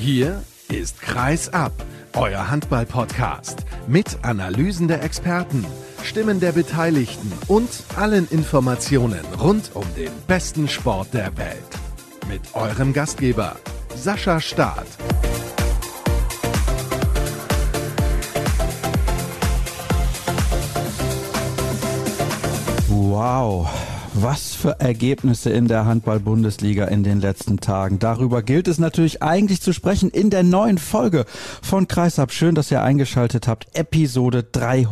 Hier ist Kreis ab, euer Handball-Podcast mit Analysen der Experten, Stimmen der Beteiligten und allen Informationen rund um den besten Sport der Welt. Mit eurem Gastgeber Sascha Staat. Wow, was für Ergebnisse in der Handball-Bundesliga in den letzten Tagen. Darüber gilt es natürlich eigentlich zu sprechen in der neuen Folge von Kreis ab. Schön, dass ihr eingeschaltet habt. Episode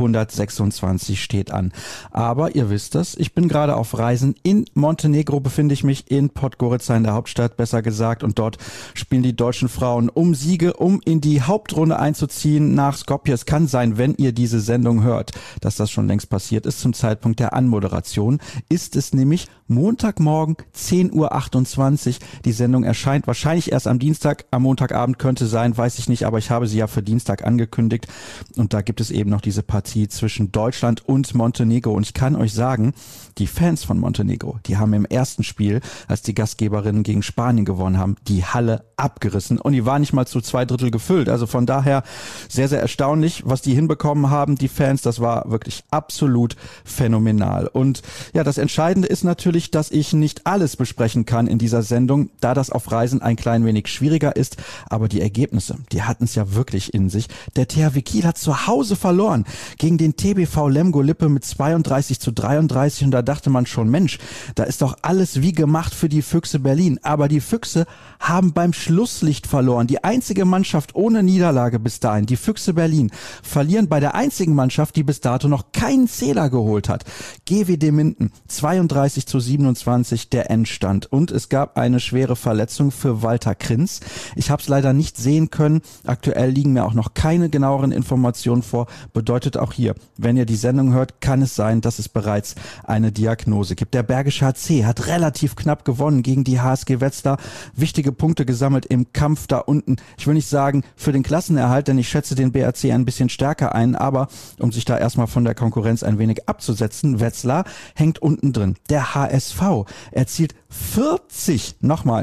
326 steht an. Aber ihr wisst es, ich bin gerade auf Reisen. In Montenegro befinde ich mich, in Podgorica, in der Hauptstadt besser gesagt. Und dort spielen die deutschen Frauen um Siege, um in die Hauptrunde einzuziehen nach Skopje. Es kann sein, wenn ihr diese Sendung hört, dass das schon längst passiert ist. Zum Zeitpunkt der Anmoderation ist es nämlich Montagmorgen 10:28 Uhr. Die Sendung erscheint wahrscheinlich erst am Dienstag, am Montagabend könnte sein, weiß ich nicht, aber ich habe sie ja für Dienstag angekündigt. Und da gibt es eben noch diese Partie zwischen Deutschland und Montenegro. Und ich kann euch sagen, die Fans von Montenegro, die haben im ersten Spiel, als die Gastgeberinnen gegen Spanien gewonnen haben, die Halle abgerissen. Und die war nicht mal zu 2/3 gefüllt. Also von daher sehr, sehr erstaunlich, was die hinbekommen haben, die Fans. Das war wirklich absolut phänomenal. Und ja, das Entscheidende ist natürlich, dass ich nicht alles besprechen kann in dieser Sendung, da das auf Reisen ein klein wenig schwieriger ist. Aber die Ergebnisse, die hatten es ja wirklich in sich. Der THW Kiel hat zu Hause verloren gegen den TBV Lemgo-Lippe mit 32:33. Und da dachte man schon, Mensch, da ist doch alles wie gemacht für die Füchse Berlin. Aber die Füchse haben beim Schlusslicht verloren. Die einzige Mannschaft ohne Niederlage bis dahin, die Füchse Berlin, verlieren bei der einzigen Mannschaft, die bis dato noch keinen Zähler geholt hat. GWD Minden 32:27 der Endstand. Und es gab eine schwere Verletzung für Walter Krinz. Ich habe es leider nicht sehen können. Aktuell liegen mir auch noch keine genaueren Informationen vor. Bedeutet auch hier, wenn ihr die Sendung hört, kann es sein, dass es bereits eine Diagnose gibt. Der Bergische HC hat relativ knapp gewonnen gegen die HSG Wetzlar. Wichtige Punkte gesammelt im Kampf da unten. Ich will nicht sagen für den Klassenerhalt, denn ich schätze den BRC ein bisschen stärker ein, aber um sich da erstmal von der Konkurrenz ein wenig abzusetzen, Wetzlar hängt unten drin. Der HSV erzielt 40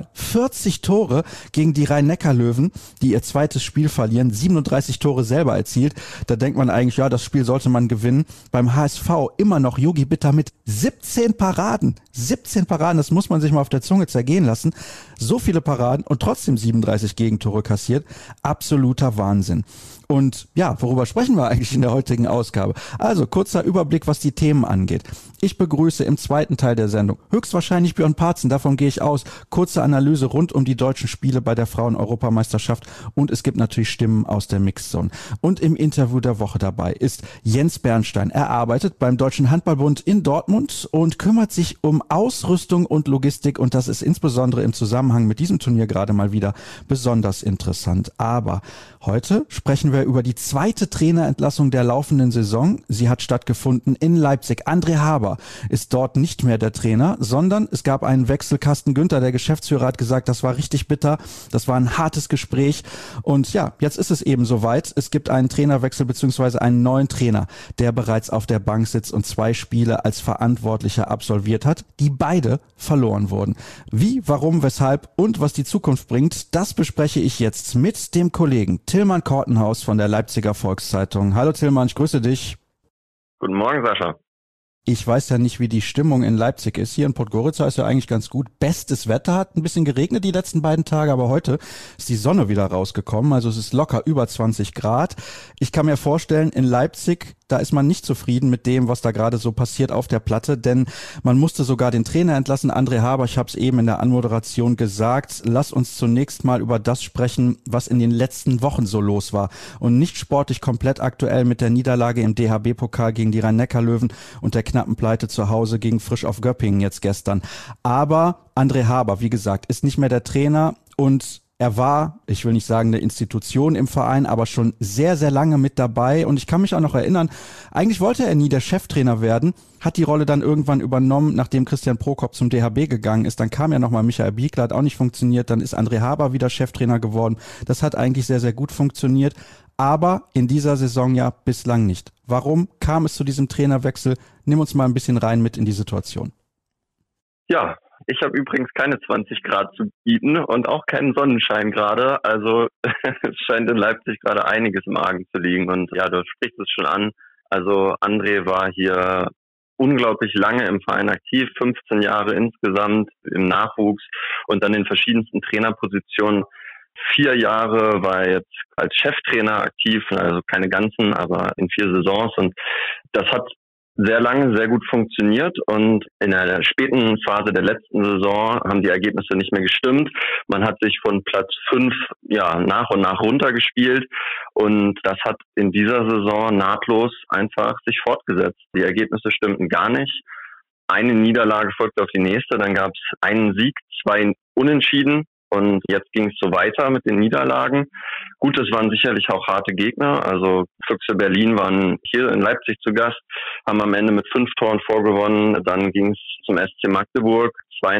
Tore gegen die Rhein-Neckar-Löwen, die ihr zweites Spiel verlieren, 37 Tore selber erzielt. Da denkt man eigentlich, ja, das Spiel sollte man gewinnen. Beim HSV immer noch Jogi Bitter mit 17 Paraden. 17 Paraden, das muss man sich mal auf der Zunge zergehen lassen. So viele Paraden und trotzdem 37 Gegentore kassiert. Absoluter Wahnsinn. Und ja, worüber sprechen wir eigentlich in der heutigen Ausgabe? Also kurzer Überblick, was die Themen angeht. Ich begrüße im zweiten Teil der Sendung höchstwahrscheinlich Björn Parzen, davon gehe ich aus. Kurze Analyse rund um die deutschen Spiele bei der Frauen-Europameisterschaft und es gibt natürlich Stimmen aus der Mixzone. Und im Interview der Woche dabei ist Jens Bernstein. Er arbeitet beim Deutschen Handballbund in Dortmund und kümmert sich um Ausrüstung und Logistik und das ist insbesondere im Zusammenhang mit diesem Turnier gerade mal wieder besonders interessant. Aber heute sprechen wir über die zweite Trainerentlassung der laufenden Saison. Sie hat stattgefunden in Leipzig. André Haber ist dort nicht mehr der Trainer, sondern es gab einen Wechsel. Carsten Günther, der Geschäftsführer, hat gesagt, das war richtig bitter. Das war ein hartes Gespräch. Und ja, jetzt ist es eben soweit. Es gibt einen Trainerwechsel bzw. einen neuen Trainer, der bereits auf der Bank sitzt und 2 Spiele als Verantwortlicher absolviert hat, die beide verloren wurden. Wie, warum, weshalb und was die Zukunft bringt, das bespreche ich jetzt mit dem Kollegen Tillmann Kortenhaus von der Leipziger Volkszeitung. Hallo Tillmann, ich grüße dich. Guten Morgen, Sascha. Ich weiß ja nicht, wie die Stimmung in Leipzig ist. Hier in Podgorica ist ja eigentlich ganz gut. Bestes Wetter, hat ein bisschen geregnet die letzten beiden Tage, aber heute ist die Sonne wieder rausgekommen. Also es ist locker über 20 Grad. Ich kann mir vorstellen, in Leipzig, da ist man nicht zufrieden mit dem, was da gerade so passiert auf der Platte, denn man musste sogar den Trainer entlassen, André Haber. Ich habe es eben in der Anmoderation gesagt. Lass uns zunächst mal über das sprechen, was in den letzten Wochen so los war. Und nicht sportlich komplett aktuell mit der Niederlage im DHB-Pokal gegen die Rhein-Neckar-Löwen und der knappen Pleite zu Hause gegen Frisch auf Göppingen jetzt gestern. Aber André Haber, wie gesagt, ist nicht mehr der Trainer und er war, ich will nicht sagen eine Institution im Verein, aber schon sehr, sehr lange mit dabei. Und ich kann mich auch noch erinnern, eigentlich wollte er nie der Cheftrainer werden, hat die Rolle dann irgendwann übernommen, nachdem Christian Prokop zum DHB gegangen ist. Dann kam ja nochmal Michael Biegler, hat auch nicht funktioniert. Dann ist André Haber wieder Cheftrainer geworden. Das hat eigentlich sehr, sehr gut funktioniert. Aber in dieser Saison ja bislang nicht. Warum kam es zu diesem Trainerwechsel? Nimm uns mal ein bisschen rein mit in die Situation. Ja, Ich habe übrigens keine 20 Grad zu bieten und auch keinen Sonnenschein gerade. Also es scheint in Leipzig gerade einiges im Argen zu liegen. Und ja, du sprichst es schon an. Also André war hier unglaublich lange im Verein aktiv, 15 Jahre insgesamt im Nachwuchs und dann in verschiedensten Trainerpositionen. 4 Jahre war er jetzt als Cheftrainer aktiv, also keine ganzen, aber in 4 Saisons. Und das hat sehr lange sehr gut funktioniert und in der späten Phase der letzten Saison haben die Ergebnisse nicht mehr gestimmt. Man hat sich von Platz 5 nach und nach runtergespielt und das hat in dieser Saison nahtlos einfach sich fortgesetzt. Die Ergebnisse stimmten gar nicht. Eine Niederlage folgte auf die nächste, dann gab es einen Sieg, 2 Unentschieden. Und jetzt ging es so weiter mit den Niederlagen. Gut, es waren sicherlich auch harte Gegner. Also Füchse Berlin waren hier in Leipzig zu Gast, haben am Ende mit 5 Toren vorgewonnen. Dann ging es zum SC Magdeburg,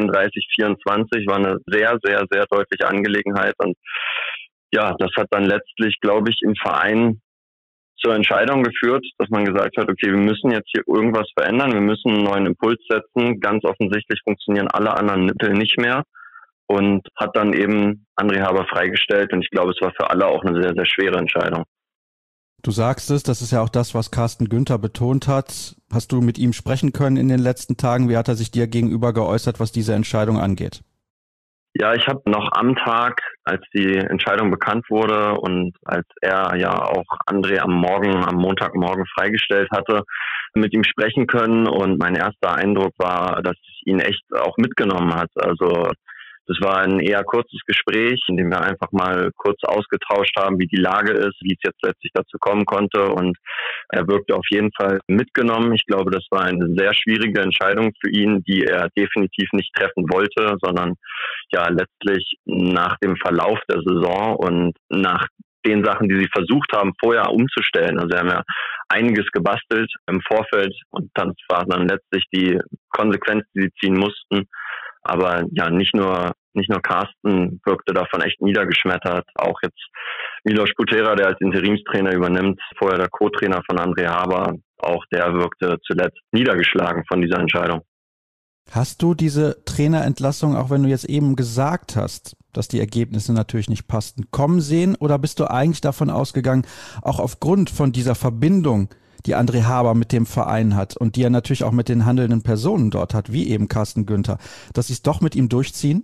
32-24, war eine sehr, sehr, sehr deutliche Angelegenheit. Und ja, das hat dann letztlich, glaube ich, im Verein zur Entscheidung geführt, dass man gesagt hat, okay, wir müssen jetzt hier irgendwas verändern, wir müssen einen neuen Impuls setzen. Ganz offensichtlich funktionieren alle anderen Mittel nicht mehr. Und hat dann eben André Haber freigestellt. Und ich glaube, es war für alle auch eine sehr, sehr schwere Entscheidung. Du sagst es, das ist ja auch das, was Carsten Günther betont hat. Hast du mit ihm sprechen können in den letzten Tagen? Wie hat er sich dir gegenüber geäußert, was diese Entscheidung angeht? Ja, ich habe noch am Tag, als die Entscheidung bekannt wurde und als er ja auch André am Montagmorgen freigestellt hatte, mit ihm sprechen können. Und mein erster Eindruck war, dass es ihn echt auch mitgenommen hat. Also das war ein eher kurzes Gespräch, in dem wir einfach mal kurz ausgetauscht haben, wie die Lage ist, wie es jetzt letztlich dazu kommen konnte. Und er wirkte auf jeden Fall mitgenommen. Ich glaube, das war eine sehr schwierige Entscheidung für ihn, die er definitiv nicht treffen wollte, sondern ja letztlich nach dem Verlauf der Saison und nach den Sachen, die sie versucht haben, vorher umzustellen. Also sie haben ja einiges gebastelt im Vorfeld und das war dann letztlich die Konsequenz, die sie ziehen mussten. Aber ja, nicht nur Carsten wirkte davon echt niedergeschmettert. Auch jetzt Milos Kutera, der als Interimstrainer übernimmt, vorher der Co-Trainer von André Haber, auch der wirkte zuletzt niedergeschlagen von dieser Entscheidung. Hast du diese Trainerentlassung, auch wenn du jetzt eben gesagt hast, dass die Ergebnisse natürlich nicht passten, kommen sehen? Oder bist du eigentlich davon ausgegangen, auch aufgrund von dieser Verbindung, die André Haber mit dem Verein hat und die er natürlich auch mit den handelnden Personen dort hat, wie eben Carsten Günther, dass sie es doch mit ihm durchziehen?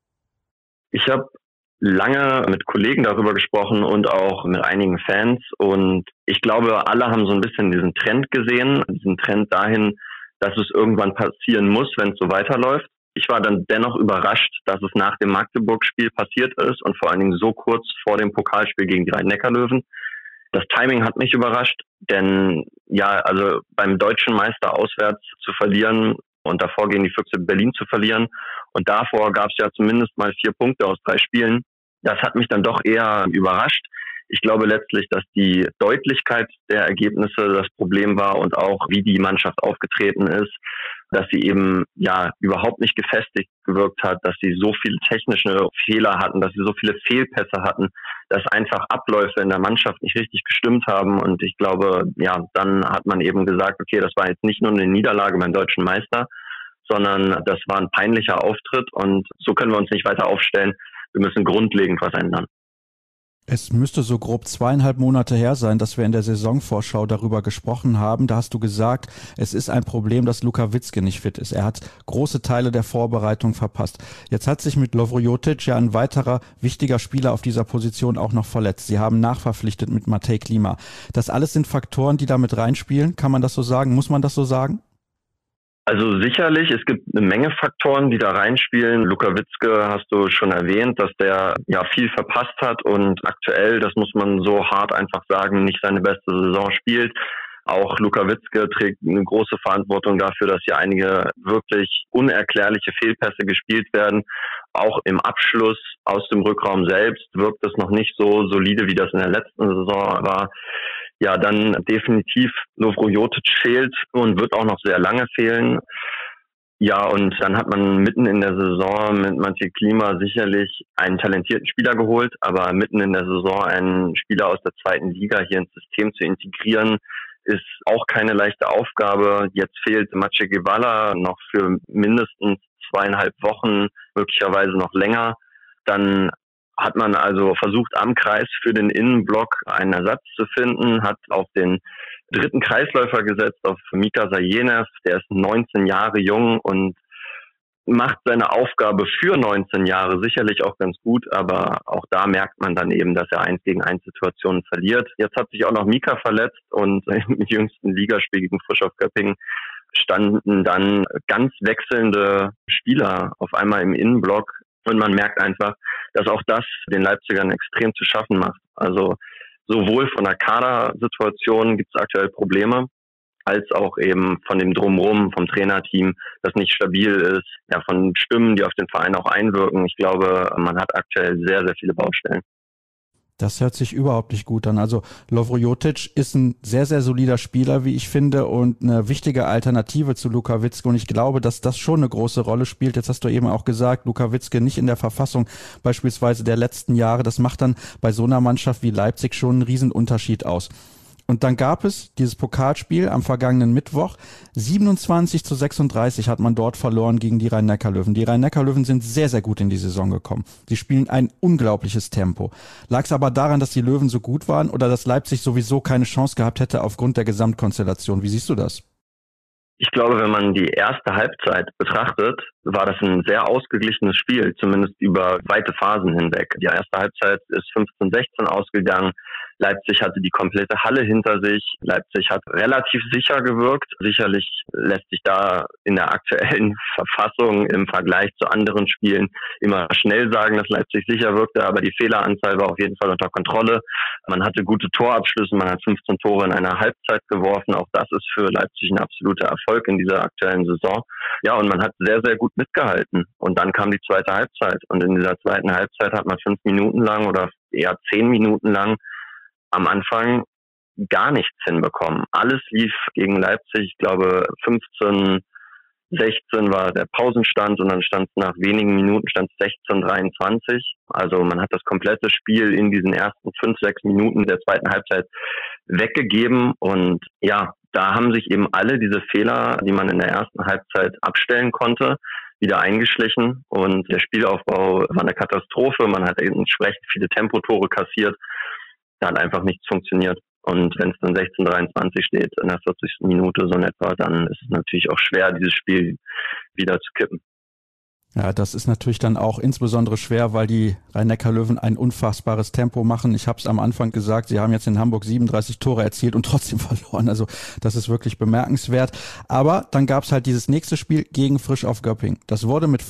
Ich habe lange mit Kollegen darüber gesprochen und auch mit einigen Fans und ich glaube, alle haben so ein bisschen diesen Trend gesehen, diesen Trend dahin, dass es irgendwann passieren muss, wenn es so weiterläuft. Ich war dann dennoch überrascht, dass es nach dem Magdeburg-Spiel passiert ist und vor allen Dingen so kurz vor dem Pokalspiel gegen die Rhein-Neckar-Löwen. Das Timing hat mich überrascht, denn ja, also beim deutschen Meister auswärts zu verlieren und davor gegen die Füchse Berlin zu verlieren und davor gab es ja zumindest mal 4 Punkte aus 3 Spielen. Das hat mich dann doch eher überrascht. Ich glaube letztlich, dass die Deutlichkeit der Ergebnisse das Problem war und auch wie die Mannschaft aufgetreten ist, dass sie eben ja überhaupt nicht gefestigt gewirkt hat, dass sie so viele technische Fehler hatten, dass sie so viele Fehlpässe hatten, dass einfach Abläufe in der Mannschaft nicht richtig gestimmt haben. Und ich glaube, ja, dann hat man eben gesagt, okay, das war jetzt nicht nur eine Niederlage beim deutschen Meister, sondern das war ein peinlicher Auftritt und so können wir uns nicht weiter aufstellen. Wir müssen grundlegend was ändern. Es müsste so grob 2,5 Monate her sein, dass wir in der Saisonvorschau darüber gesprochen haben. Da hast du gesagt, es ist ein Problem, dass Luka Witzke nicht fit ist. Er hat große Teile der Vorbereitung verpasst. Jetzt hat sich mit Lovro Jotic ja ein weiterer wichtiger Spieler auf dieser Position auch noch verletzt. Sie haben nachverpflichtet mit Matej Klima. Das alles sind Faktoren, die da mit reinspielen. Kann man das so sagen? Muss man das so sagen? Also sicherlich, es gibt eine Menge Faktoren, die da reinspielen. Luka Witzke hast du schon erwähnt, dass der ja viel verpasst hat und aktuell, das muss man so hart einfach sagen, nicht seine beste Saison spielt. Auch Luka Witzke trägt eine große Verantwortung dafür, dass hier einige wirklich unerklärliche Fehlpässe gespielt werden. Auch im Abschluss aus dem Rückraum selbst wirkt es noch nicht so solide, wie das in der letzten Saison war. Ja, dann definitiv Lovro Jotic fehlt und wird auch noch sehr lange fehlen. Ja, und dann hat man mitten in der Saison mit Matej Klima sicherlich einen talentierten Spieler geholt, aber mitten in der Saison einen Spieler aus der 2. Liga hier ins System zu integrieren, ist auch keine leichte Aufgabe. Jetzt fehlt Maciej Gewala noch für mindestens 2,5 Wochen, möglicherweise noch länger. Dann hat man also versucht, am Kreis für den Innenblock einen Ersatz zu finden, hat auf den dritten Kreisläufer gesetzt, auf Mika Sajenev. Der ist 19 Jahre jung und macht seine Aufgabe für 19 Jahre sicherlich auch ganz gut, aber auch da merkt man dann eben, dass er 1-gegen-1 Situationen verliert. Jetzt hat sich auch noch Mika verletzt und im jüngsten Ligaspiel gegen Frischhoff Göppingen standen dann ganz wechselnde Spieler auf einmal im Innenblock und man merkt einfach, dass auch das den Leipzigern extrem zu schaffen macht. Also sowohl von der Kadersituation gibt es aktuell Probleme, als auch eben von dem Drumherum, vom Trainerteam, das nicht stabil ist, ja, von Stimmen, die auf den Verein auch einwirken. Ich glaube, man hat aktuell sehr, sehr viele Baustellen. Das hört sich überhaupt nicht gut an. Also Lovro Jotic ist ein sehr, sehr solider Spieler, wie ich finde, und eine wichtige Alternative zu Luka Witzke. Und ich glaube, dass das schon eine große Rolle spielt. Jetzt hast du eben auch gesagt, Luka Witzke nicht in der Verfassung beispielsweise der letzten Jahre. Das macht dann bei so einer Mannschaft wie Leipzig schon einen riesen Unterschied aus. Und dann gab es dieses Pokalspiel am vergangenen Mittwoch. 27-36 hat man dort verloren gegen die Rhein-Neckar-Löwen. Die Rhein-Neckar-Löwen sind sehr, sehr gut in die Saison gekommen. Sie spielen ein unglaubliches Tempo. Lag es aber daran, dass die Löwen so gut waren oder dass Leipzig sowieso keine Chance gehabt hätte aufgrund der Gesamtkonstellation? Wie siehst du das? Ich glaube, wenn man die erste Halbzeit betrachtet, war das ein sehr ausgeglichenes Spiel, zumindest über weite Phasen hinweg. Die erste Halbzeit ist 15-16 ausgegangen. Leipzig hatte die komplette Halle hinter sich. Leipzig hat relativ sicher gewirkt. Sicherlich lässt sich da in der aktuellen Verfassung im Vergleich zu anderen Spielen immer schnell sagen, dass Leipzig sicher wirkte, aber die Fehleranzahl war auf jeden Fall unter Kontrolle. Man hatte gute Torabschlüsse, man hat 15 Tore in einer Halbzeit geworfen. Auch das ist für Leipzig ein absoluter Erfolg in dieser aktuellen Saison. Ja, und man hat sehr, sehr gut mitgehalten. Und dann kam die zweite Halbzeit. Und in dieser zweiten Halbzeit hat man 5 Minuten lang oder eher 10 Minuten lang am Anfang gar nichts hinbekommen. Alles lief gegen Leipzig. Ich glaube, 15-16 war der Pausenstand und dann stand es nach wenigen Minuten 16-23. Also man hat das komplette Spiel in diesen ersten 5-6 Minuten der zweiten Halbzeit weggegeben und ja, da haben sich eben alle diese Fehler, die man in der ersten Halbzeit abstellen konnte, wieder eingeschlichen und der Spielaufbau war eine Katastrophe. Man hat entsprechend viele Tempotore kassiert. Da hat einfach nichts funktioniert. Und wenn es dann 16-23 steht in der 40. Minute so in etwa, dann ist es natürlich auch schwer, dieses Spiel wieder zu kippen. Ja, das ist natürlich dann auch insbesondere schwer, weil die Rhein-Neckar-Löwen ein unfassbares Tempo machen. Ich habe es am Anfang gesagt, sie haben jetzt in Hamburg 37 Tore erzielt und trotzdem verloren. Also das ist wirklich bemerkenswert. Aber dann gab es halt dieses nächste Spiel gegen Frischhoff Göppingen. Das wurde mit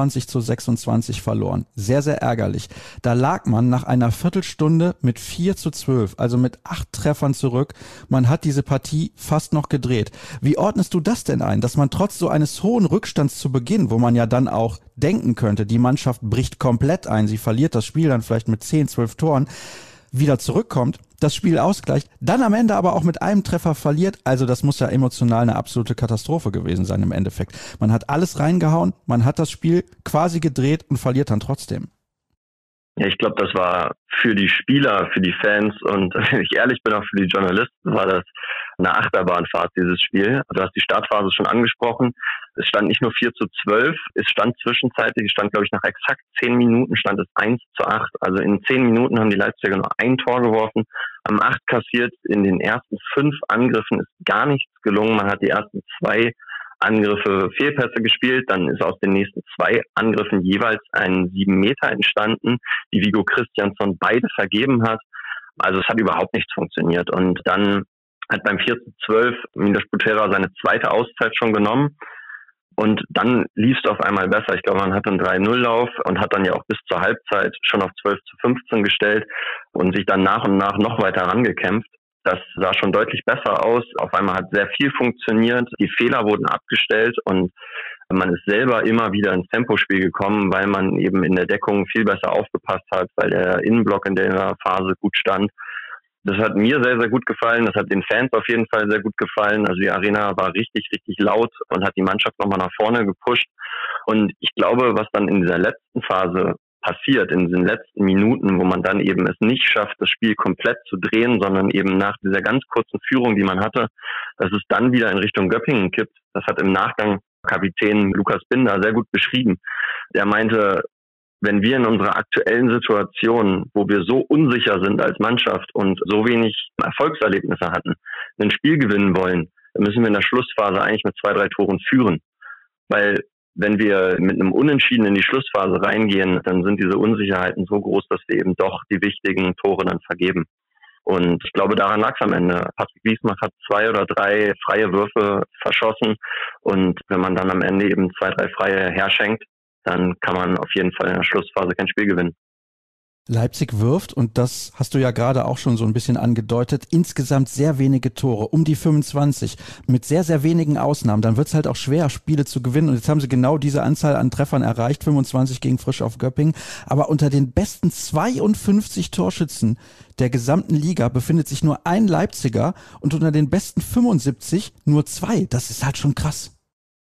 25-26 verloren. Sehr, sehr ärgerlich. Da lag man nach einer Viertelstunde mit 4-12, also mit 8 Treffern zurück. Man hat diese Partie fast noch gedreht. Wie ordnest du das denn ein, dass man trotz so eines hohen Rückstands zu Beginn, wo man ja dann auch denken könnte, die Mannschaft bricht komplett ein, sie verliert das Spiel dann vielleicht mit 10, 12 Toren, wieder zurückkommt, das Spiel ausgleicht, dann am Ende aber auch mit einem Treffer verliert, also das muss ja emotional eine absolute Katastrophe gewesen sein im Endeffekt. Man hat alles reingehauen, man hat das Spiel quasi gedreht und verliert dann trotzdem. Ja, ich glaube, das war für die Spieler, für die Fans und wenn ich ehrlich bin, auch für die Journalisten war das eine Achterbahnfahrt, dieses Spiel. Du hast die Startphase schon angesprochen. Es stand nicht nur 4-12, es stand zwischenzeitlich, es stand, glaube ich, nach exakt 10 Minuten stand es 1-8. Also in 10 Minuten haben die Leipziger nur ein Tor geworfen, haben 8 kassiert. In den ersten 5 Angriffen ist gar nichts gelungen. Man hat die ersten 2 Angriffe Fehlpässe gespielt, dann ist aus den nächsten 2 Angriffen jeweils ein 7 Meter entstanden, die Viggo Christiansson beide vergeben hat. Also es hat überhaupt nichts funktioniert. Und dann hat beim 4-12 Milos Butera seine zweite Auszeit schon genommen. Und dann lief es auf einmal besser. Ich glaube, man hatte einen 3-0-Lauf und hat dann ja auch bis zur Halbzeit schon auf 12-15 gestellt und sich dann nach und nach noch weiter rangekämpft. Das sah schon deutlich besser aus. Auf einmal hat sehr viel funktioniert. Die Fehler wurden abgestellt und man ist selber immer wieder ins Tempospiel gekommen, weil man eben in der Deckung viel besser aufgepasst hat, weil der Innenblock in der Phase gut stand. Das hat mir sehr, sehr gut gefallen. Das hat den Fans auf jeden Fall sehr gut gefallen. Also die Arena war richtig, richtig laut und hat die Mannschaft nochmal nach vorne gepusht. Und ich glaube, was dann in dieser letzten Phase passiert, in den letzten Minuten, wo man dann eben es nicht schafft, das Spiel komplett zu drehen, sondern eben nach dieser ganz kurzen Führung, die man hatte, dass es dann wieder in Richtung Göppingen kippt. Das hat im Nachgang Kapitän Lukas Binder sehr gut beschrieben. Der meinte, wenn wir in unserer aktuellen Situation, wo wir so unsicher sind als Mannschaft und so wenig Erfolgserlebnisse hatten, ein Spiel gewinnen wollen, dann müssen wir in der Schlussphase eigentlich mit 2, 3 Toren führen. Weil wenn wir mit einem Unentschieden in die Schlussphase reingehen, dann sind diese Unsicherheiten so groß, dass wir eben doch die wichtigen Tore dann vergeben. Und ich glaube, daran lag es am Ende. Patrick Wiesmach hat 2 oder 3 freie Würfe verschossen. Und wenn man dann am Ende eben 2, 3 freie herschenkt, dann kann man auf jeden Fall in der Schlussphase kein Spiel gewinnen. Leipzig wirft, und das hast du ja gerade auch schon so ein bisschen angedeutet, insgesamt sehr wenige Tore, um die 25, mit sehr, sehr wenigen Ausnahmen. Dann wird es halt auch schwer, Spiele zu gewinnen. Und jetzt haben sie genau diese Anzahl an Treffern erreicht, 25 gegen Frisch auf Göppingen. Aber unter den besten 52 Torschützen der gesamten Liga befindet sich nur ein Leipziger und unter den besten 75 nur 2. Das ist halt schon krass.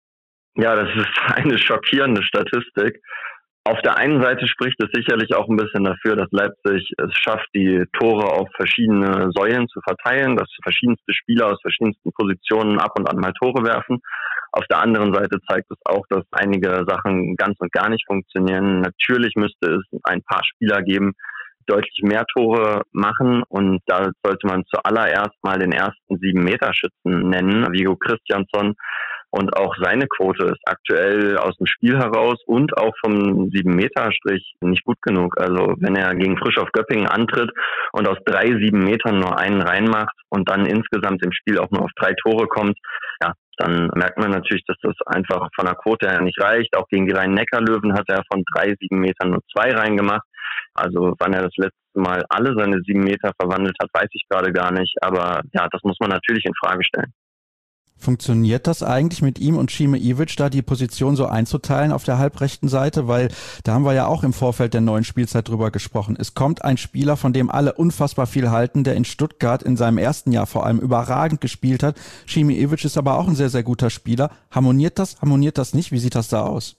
Ja, das ist eine schockierende Statistik. Auf der einen Seite spricht es sicherlich auch ein bisschen dafür, dass Leipzig es schafft, die Tore auf verschiedene Säulen zu verteilen, dass verschiedenste Spieler aus verschiedensten Positionen ab und an mal Tore werfen. Auf der anderen Seite zeigt es auch, dass einige Sachen ganz und gar nicht funktionieren. Natürlich müsste es ein paar Spieler geben, die deutlich mehr Tore machen, und da sollte man zuallererst mal den ersten 7-Meter-Schützen nennen, Viggo Kristjansson. Und auch seine Quote ist aktuell aus dem Spiel heraus und auch vom 7-Meter-Strich nicht gut genug. Also wenn er gegen Frisch auf Göppingen antritt und aus 3 7-Metern nur einen reinmacht und dann insgesamt im Spiel auch nur auf 3 Tore kommt, ja, dann merkt man natürlich, dass das einfach von der Quote her nicht reicht. Auch gegen die Rhein-Neckar-Löwen hat er von 3 7-Metern nur 2 reingemacht. Also wann er das letzte Mal alle seine 7 Meter verwandelt hat, weiß ich gerade gar nicht. Aber ja, das muss man natürlich in Frage stellen. Funktioniert das eigentlich mit ihm und Šime Ivić, da die Position so einzuteilen auf der halbrechten Seite? Weil da haben wir ja auch im Vorfeld der neuen Spielzeit drüber gesprochen. Es kommt ein Spieler, von dem alle unfassbar viel halten, der in Stuttgart in seinem ersten Jahr vor allem überragend gespielt hat. Šime Ivić ist aber auch ein sehr, sehr guter Spieler. Harmoniert das nicht? Wie sieht das da aus?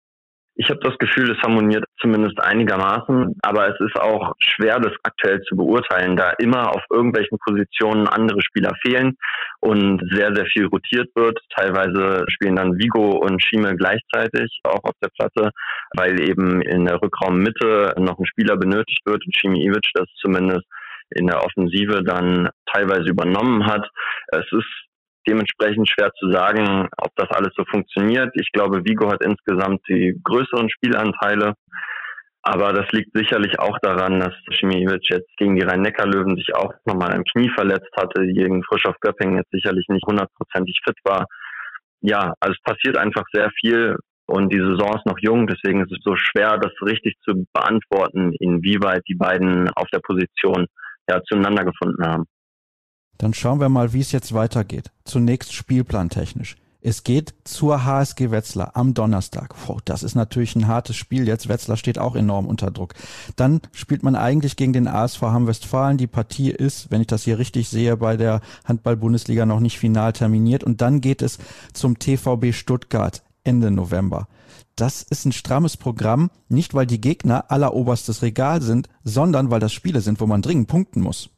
Ich habe das Gefühl, es harmoniert zumindest einigermaßen, aber es ist auch schwer, das aktuell zu beurteilen, da immer auf irgendwelchen Positionen andere Spieler fehlen und sehr, sehr viel rotiert wird. Teilweise spielen dann Viggo und Šime gleichzeitig auch auf der Platte, weil eben in der Rückraummitte noch ein Spieler benötigt wird und Šime Ivić das zumindest in der Offensive dann teilweise übernommen hat. Es ist dementsprechend schwer zu sagen, ob das alles so funktioniert. Ich glaube, Viggo hat insgesamt die größeren Spielanteile. Aber das liegt sicherlich auch daran, dass Šime Ivić jetzt gegen die Rhein-Neckar-Löwen sich auch nochmal am Knie verletzt hatte, gegen Frisch auf Göppingen jetzt sicherlich nicht 100%ig fit war. Ja, also es passiert einfach sehr viel und die Saison ist noch jung, deswegen ist es so schwer, das richtig zu beantworten, inwieweit die beiden auf der Position ja zueinander gefunden haben. Dann schauen wir mal, wie es jetzt weitergeht. Zunächst spielplantechnisch. Es geht zur HSG Wetzlar am Donnerstag. Das ist natürlich ein hartes Spiel jetzt. Wetzlar steht auch enorm unter Druck. Dann spielt man eigentlich gegen den ASV Hamm-Westfalen. Die Partie ist, wenn ich das hier richtig sehe, bei der Handball-Bundesliga noch nicht final terminiert. Und dann geht es zum TVB Stuttgart Ende November. Das ist ein strammes Programm, nicht weil die Gegner alleroberstes Regal sind, sondern weil das Spiele sind, wo man dringend punkten muss.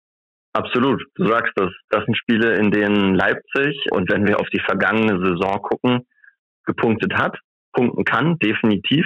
Absolut, du sagst es. Das sind Spiele, in denen Leipzig, und wenn wir auf die vergangene Saison gucken, gepunktet hat, punkten kann, definitiv.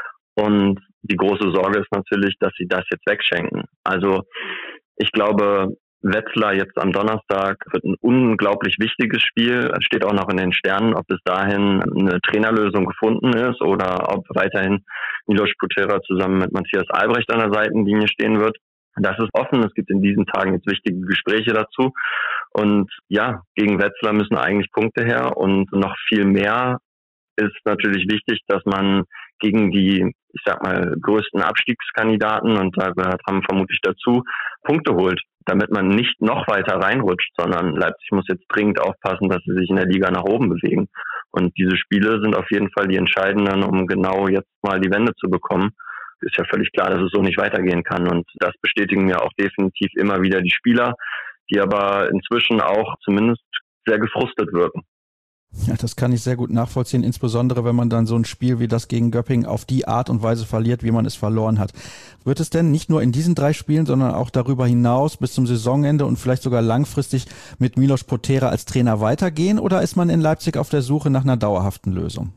Und die große Sorge ist natürlich, dass sie das jetzt wegschenken. Also ich glaube, Wetzlar jetzt am Donnerstag wird ein unglaublich wichtiges Spiel. Es steht auch noch in den Sternen, ob bis dahin eine Trainerlösung gefunden ist oder ob weiterhin Milos Putera zusammen mit Matthias Albrecht an der Seitenlinie stehen wird. Das ist offen. Es gibt in diesen Tagen jetzt wichtige Gespräche dazu. Und ja, gegen Wetzlar müssen eigentlich Punkte her. Und noch viel mehr ist natürlich wichtig, dass man gegen die, ich sag mal, größten Abstiegskandidaten, und da gehört Hamm vermutlich dazu, Punkte holt, damit man nicht noch weiter reinrutscht, sondern Leipzig muss jetzt dringend aufpassen, dass sie sich in der Liga nach oben bewegen. Und diese Spiele sind auf jeden Fall die entscheidenden, um genau jetzt mal die Wende zu bekommen. Ist ja völlig klar, dass es so nicht weitergehen kann. Und das bestätigen mir auch definitiv immer wieder die Spieler, die aber inzwischen auch zumindest sehr gefrustet wirken. Ja, das kann ich sehr gut nachvollziehen, insbesondere wenn man dann so ein Spiel wie das gegen Göppingen auf die Art und Weise verliert, wie man es verloren hat. Wird es denn nicht nur in diesen 3 Spielen, sondern auch darüber hinaus bis zum Saisonende und vielleicht sogar langfristig mit Milos Potera als Trainer weitergehen, oder ist man in Leipzig auf der Suche nach einer dauerhaften Lösung?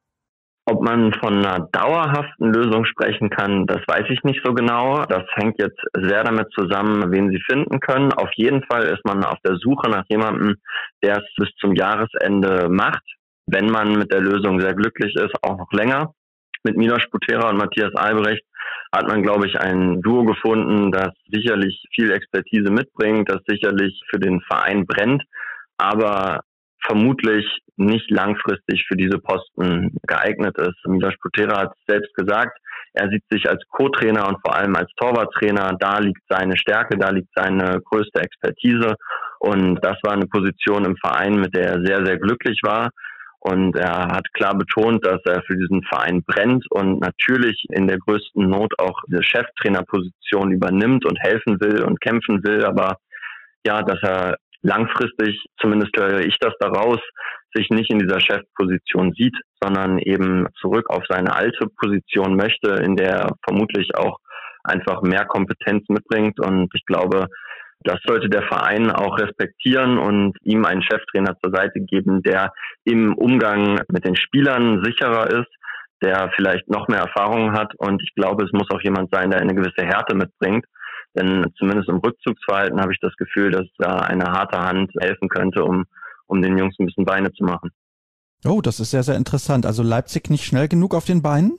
Ob man von einer dauerhaften Lösung sprechen kann, das weiß ich nicht so genau. Das hängt jetzt sehr damit zusammen, wen sie finden können. Auf jeden Fall ist man auf der Suche nach jemandem, der es bis zum Jahresende macht. Wenn man mit der Lösung sehr glücklich ist, auch noch länger. Mit Milos Potera und Matthias Albrecht hat man, glaube ich, ein Duo gefunden, das sicherlich viel Expertise mitbringt, das sicherlich für den Verein brennt, aber vermutlich nicht langfristig für diese Posten geeignet ist. Milos Potera hat es selbst gesagt, er sieht sich als Co-Trainer und vor allem als Torwarttrainer. Da liegt seine Stärke, da liegt seine größte Expertise. Und das war eine Position im Verein, mit der er sehr, sehr glücklich war. Und er hat klar betont, dass er für diesen Verein brennt und natürlich in der größten Not auch diese Cheftrainerposition übernimmt und helfen will und kämpfen will. Aber ja, dass er langfristig, zumindest höre ich das daraus, sich nicht in dieser Chefposition sieht, sondern eben zurück auf seine alte Position möchte, in der er vermutlich auch einfach mehr Kompetenz mitbringt. Und ich glaube, das sollte der Verein auch respektieren und ihm einen Cheftrainer zur Seite geben, der im Umgang mit den Spielern sicherer ist, der vielleicht noch mehr Erfahrung hat. Und ich glaube, es muss auch jemand sein, der eine gewisse Härte mitbringt. Denn zumindest im Rückzugsverhalten habe ich das Gefühl, dass da eine harte Hand helfen könnte, um den Jungs ein bisschen Beine zu machen. Oh, das ist sehr, sehr interessant. Also Leipzig nicht schnell genug auf den Beinen?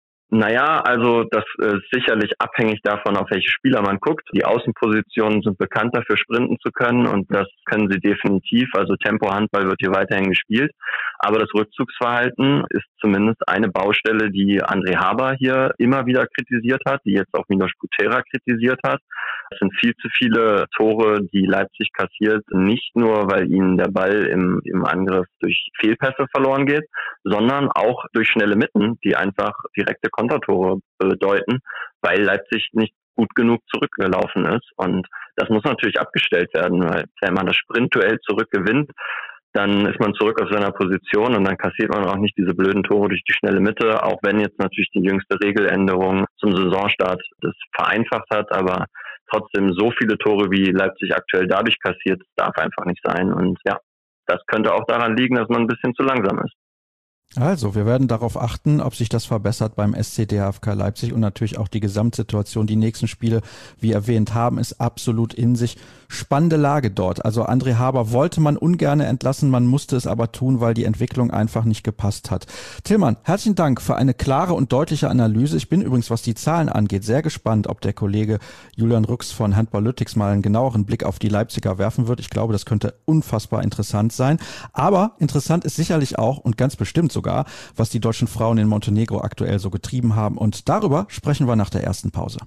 Naja, also das ist sicherlich abhängig davon, auf welche Spieler man guckt. Die Außenpositionen sind bekannt dafür, sprinten zu können, und das können sie definitiv. Also Tempo-Handball wird hier weiterhin gespielt. Aber das Rückzugsverhalten ist zumindest eine Baustelle, die André Haber hier immer wieder kritisiert hat, die jetzt auch Milos Potera kritisiert hat. Es sind viel zu viele Tore, die Leipzig kassiert, nicht nur, weil ihnen der Ball im Angriff durch Fehlpässe verloren geht, sondern auch durch schnelle Mitten, die einfach direkte Kontertore bedeuten, weil Leipzig nicht gut genug zurückgelaufen ist. Und das muss natürlich abgestellt werden, weil wenn man das Sprintduell zurückgewinnt, dann ist man zurück auf seiner Position und dann kassiert man auch nicht diese blöden Tore durch die schnelle Mitte, auch wenn jetzt natürlich die jüngste Regeländerung zum Saisonstart das vereinfacht hat, aber trotzdem so viele Tore, wie Leipzig aktuell dadurch kassiert, darf einfach nicht sein. Und ja, das könnte auch daran liegen, dass man ein bisschen zu langsam ist. Also, wir werden darauf achten, ob sich das verbessert beim SC DHFK Leipzig, und natürlich auch die Gesamtsituation. Die nächsten Spiele, wie erwähnt, haben es absolut in sich. Spannende Lage dort. Also André Haber wollte man ungern entlassen, man musste es aber tun, weil die Entwicklung einfach nicht gepasst hat. Tillmann, herzlichen Dank für eine klare und deutliche Analyse. Ich bin übrigens, was die Zahlen angeht, sehr gespannt, ob der Kollege Julian Rüchs von Handballytics mal einen genaueren Blick auf die Leipziger werfen wird. Ich glaube, das könnte unfassbar interessant sein. Aber interessant ist sicherlich auch und ganz bestimmt sogar, was die deutschen Frauen in Montenegro aktuell so getrieben haben. Und darüber sprechen wir nach der ersten Pause.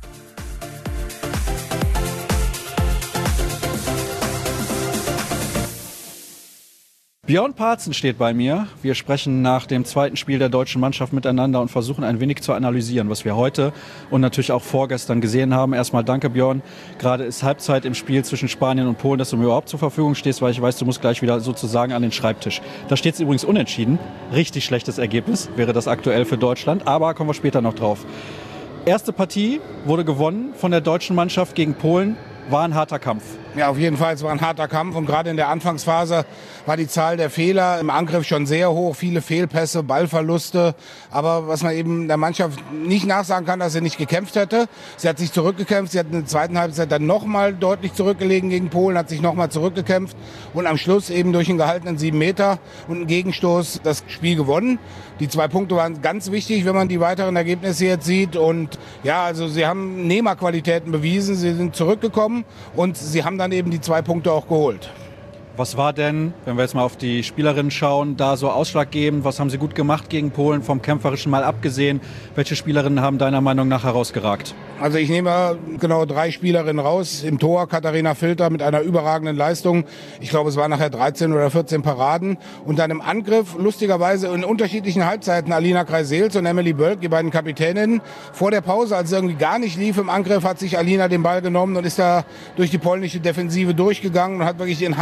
Björn Parzen steht bei mir. Wir sprechen nach dem zweiten Spiel der deutschen Mannschaft miteinander und versuchen ein wenig zu analysieren, was wir heute und natürlich auch vorgestern gesehen haben. Erstmal danke, Björn. Gerade ist Halbzeit im Spiel zwischen Spanien und Polen, dass du mir überhaupt zur Verfügung stehst, weil ich weiß, du musst gleich wieder sozusagen an den Schreibtisch. Da steht es übrigens unentschieden. Richtig schlechtes Ergebnis wäre das aktuell für Deutschland, aber kommen wir später noch drauf. Erste Partie wurde gewonnen von der deutschen Mannschaft gegen Polen. War ein harter Kampf. Ja, auf jeden Fall, es war ein harter Kampf, und gerade in der Anfangsphase war die Zahl der Fehler im Angriff schon sehr hoch, viele Fehlpässe, Ballverluste, aber was man eben der Mannschaft nicht nachsagen kann, dass sie nicht gekämpft hätte. Sie hat sich zurückgekämpft, sie hat in der zweiten Halbzeit dann nochmal deutlich zurückgelegen gegen Polen, hat sich nochmal zurückgekämpft und am Schluss eben durch einen gehaltenen 7 Meter und einen Gegenstoß das Spiel gewonnen. Die 2 Punkte waren ganz wichtig, wenn man die weiteren Ergebnisse jetzt sieht, und ja, also sie haben Nehmerqualitäten bewiesen, sie sind zurückgekommen und sie haben dann eben die 2 Punkte auch geholt. Was war denn, wenn wir jetzt mal auf die Spielerinnen schauen, da so ausschlaggebend? Was haben sie gut gemacht gegen Polen, vom Kämpferischen mal abgesehen? Welche Spielerinnen haben deiner Meinung nach herausgeragt? Also ich nehme genau 3 Spielerinnen raus. Im Tor Katharina Filter mit einer überragenden Leistung. Ich glaube, es waren nachher 13 oder 14 Paraden. Und dann im Angriff, lustigerweise in unterschiedlichen Halbzeiten, Alina Kreisels und Emily Bölk, die beiden Kapitäninnen. Vor der Pause, als es irgendwie gar nicht lief im Angriff, hat sich Alina den Ball genommen und ist da durch die polnische Defensive durchgegangen und hat wirklich in harten Aktionen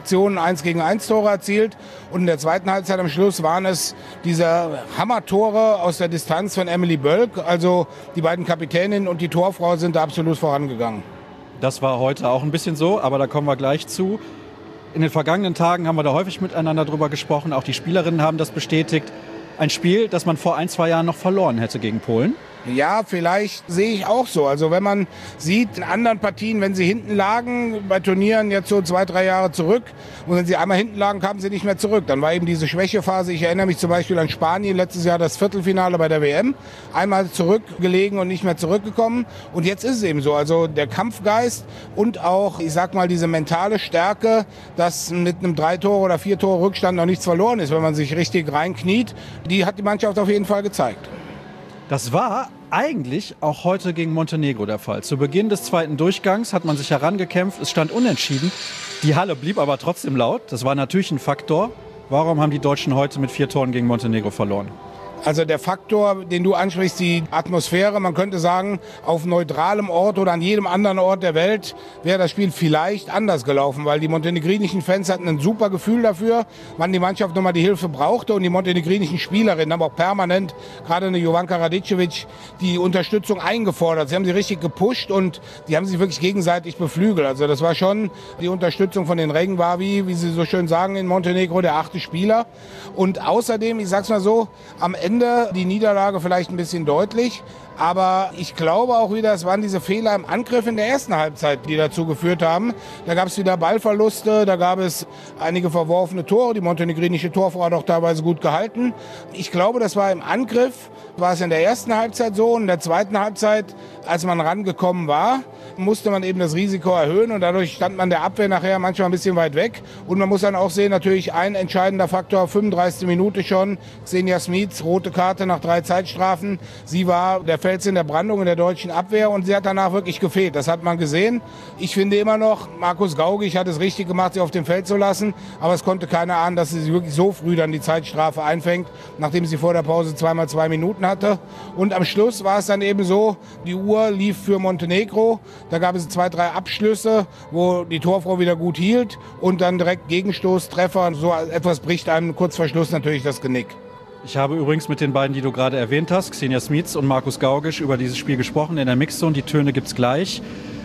Aktionen 1-gegen-1 Tore erzielt. Und in der zweiten Halbzeit am Schluss waren es diese Hammer-Tore aus der Distanz von Emily Bölk. Also die beiden Kapitäninnen und die Torfrau sind da absolut vorangegangen. Das war heute auch ein bisschen so, aber da kommen wir gleich zu. In den vergangenen Tagen haben wir da häufig miteinander drüber gesprochen. Auch die Spielerinnen haben das bestätigt. Ein Spiel, das man vor 1-2 Jahren noch verloren hätte gegen Polen. Ja, vielleicht sehe ich auch so. Also wenn man sieht, in anderen Partien, wenn sie hinten lagen, bei Turnieren jetzt so 2-3 Jahre zurück, und wenn sie einmal hinten lagen, kamen sie nicht mehr zurück. Dann war eben diese Schwächephase. Ich erinnere mich zum Beispiel an Spanien, letztes Jahr das Viertelfinale bei der WM. Einmal zurückgelegen und nicht mehr zurückgekommen. Und jetzt ist es eben so. Also der Kampfgeist und auch, ich sag mal, diese mentale Stärke, dass mit einem 3-Tore- oder 4-Tore Rückstand noch nichts verloren ist, wenn man sich richtig reinkniet, die hat die Mannschaft auf jeden Fall gezeigt. Das war eigentlich auch heute gegen Montenegro der Fall. Zu Beginn des zweiten Durchgangs hat man sich herangekämpft, es stand unentschieden. Die Halle blieb aber trotzdem laut, das war natürlich ein Faktor. Warum haben die Deutschen heute mit 4 Toren gegen Montenegro verloren? Also der Faktor, den du ansprichst, die Atmosphäre, man könnte sagen, auf neutralem Ort oder an jedem anderen Ort der Welt wäre das Spiel vielleicht anders gelaufen, weil die montenegrinischen Fans hatten ein super Gefühl dafür, wann die Mannschaft nochmal die Hilfe brauchte, und die montenegrinischen Spielerinnen haben auch permanent, gerade eine Jovanka Radicevic, die Unterstützung eingefordert. Sie haben sie richtig gepusht und die haben sich wirklich gegenseitig beflügelt. Also das war schon, die Unterstützung von den Regen war, wie sie so schön sagen in Montenegro, der 8. Spieler. Und außerdem, ich sag's mal so, am Ende die Niederlage vielleicht ein bisschen deutlich, aber ich glaube auch wieder, es waren diese Fehler im Angriff in der ersten Halbzeit, die dazu geführt haben. Da gab es wieder Ballverluste, da gab es einige verworfene Tore, die montenegrinische Torfrau hat auch teilweise gut gehalten. Ich glaube, das war im Angriff, war es in der ersten Halbzeit so, und in der zweiten Halbzeit, als man rangekommen war, musste man eben das Risiko erhöhen, und dadurch stand man der Abwehr nachher manchmal ein bisschen weit weg. Und man muss dann auch sehen, natürlich ein entscheidender Faktor, 35. Minute schon, Xenia Smits, rote Karte nach 3 Zeitstrafen. Sie war der Fels in der Brandung in der deutschen Abwehr und sie hat danach wirklich gefehlt. Das hat man gesehen. Ich finde immer noch, Markus Gaugisch hat es richtig gemacht, sie auf dem Feld zu lassen, aber es konnte keiner ahnen, dass sie wirklich so früh dann die Zeitstrafe einfängt, nachdem sie vor der Pause 2x2 Minuten hatte. Und am Schluss war es dann eben so, die Uhr lief für Montenegro. Da gab es 2-3 Abschlüsse, wo die Torfrau wieder gut hielt und dann direkt Gegenstoß, Treffer. So etwas bricht einem kurz vor Schluss natürlich das Genick. Ich habe übrigens mit den beiden, die du gerade erwähnt hast, Xenia Smits und Markus Gaugisch, über dieses Spiel gesprochen in der Mixzone. Die Töne gibt's gleich.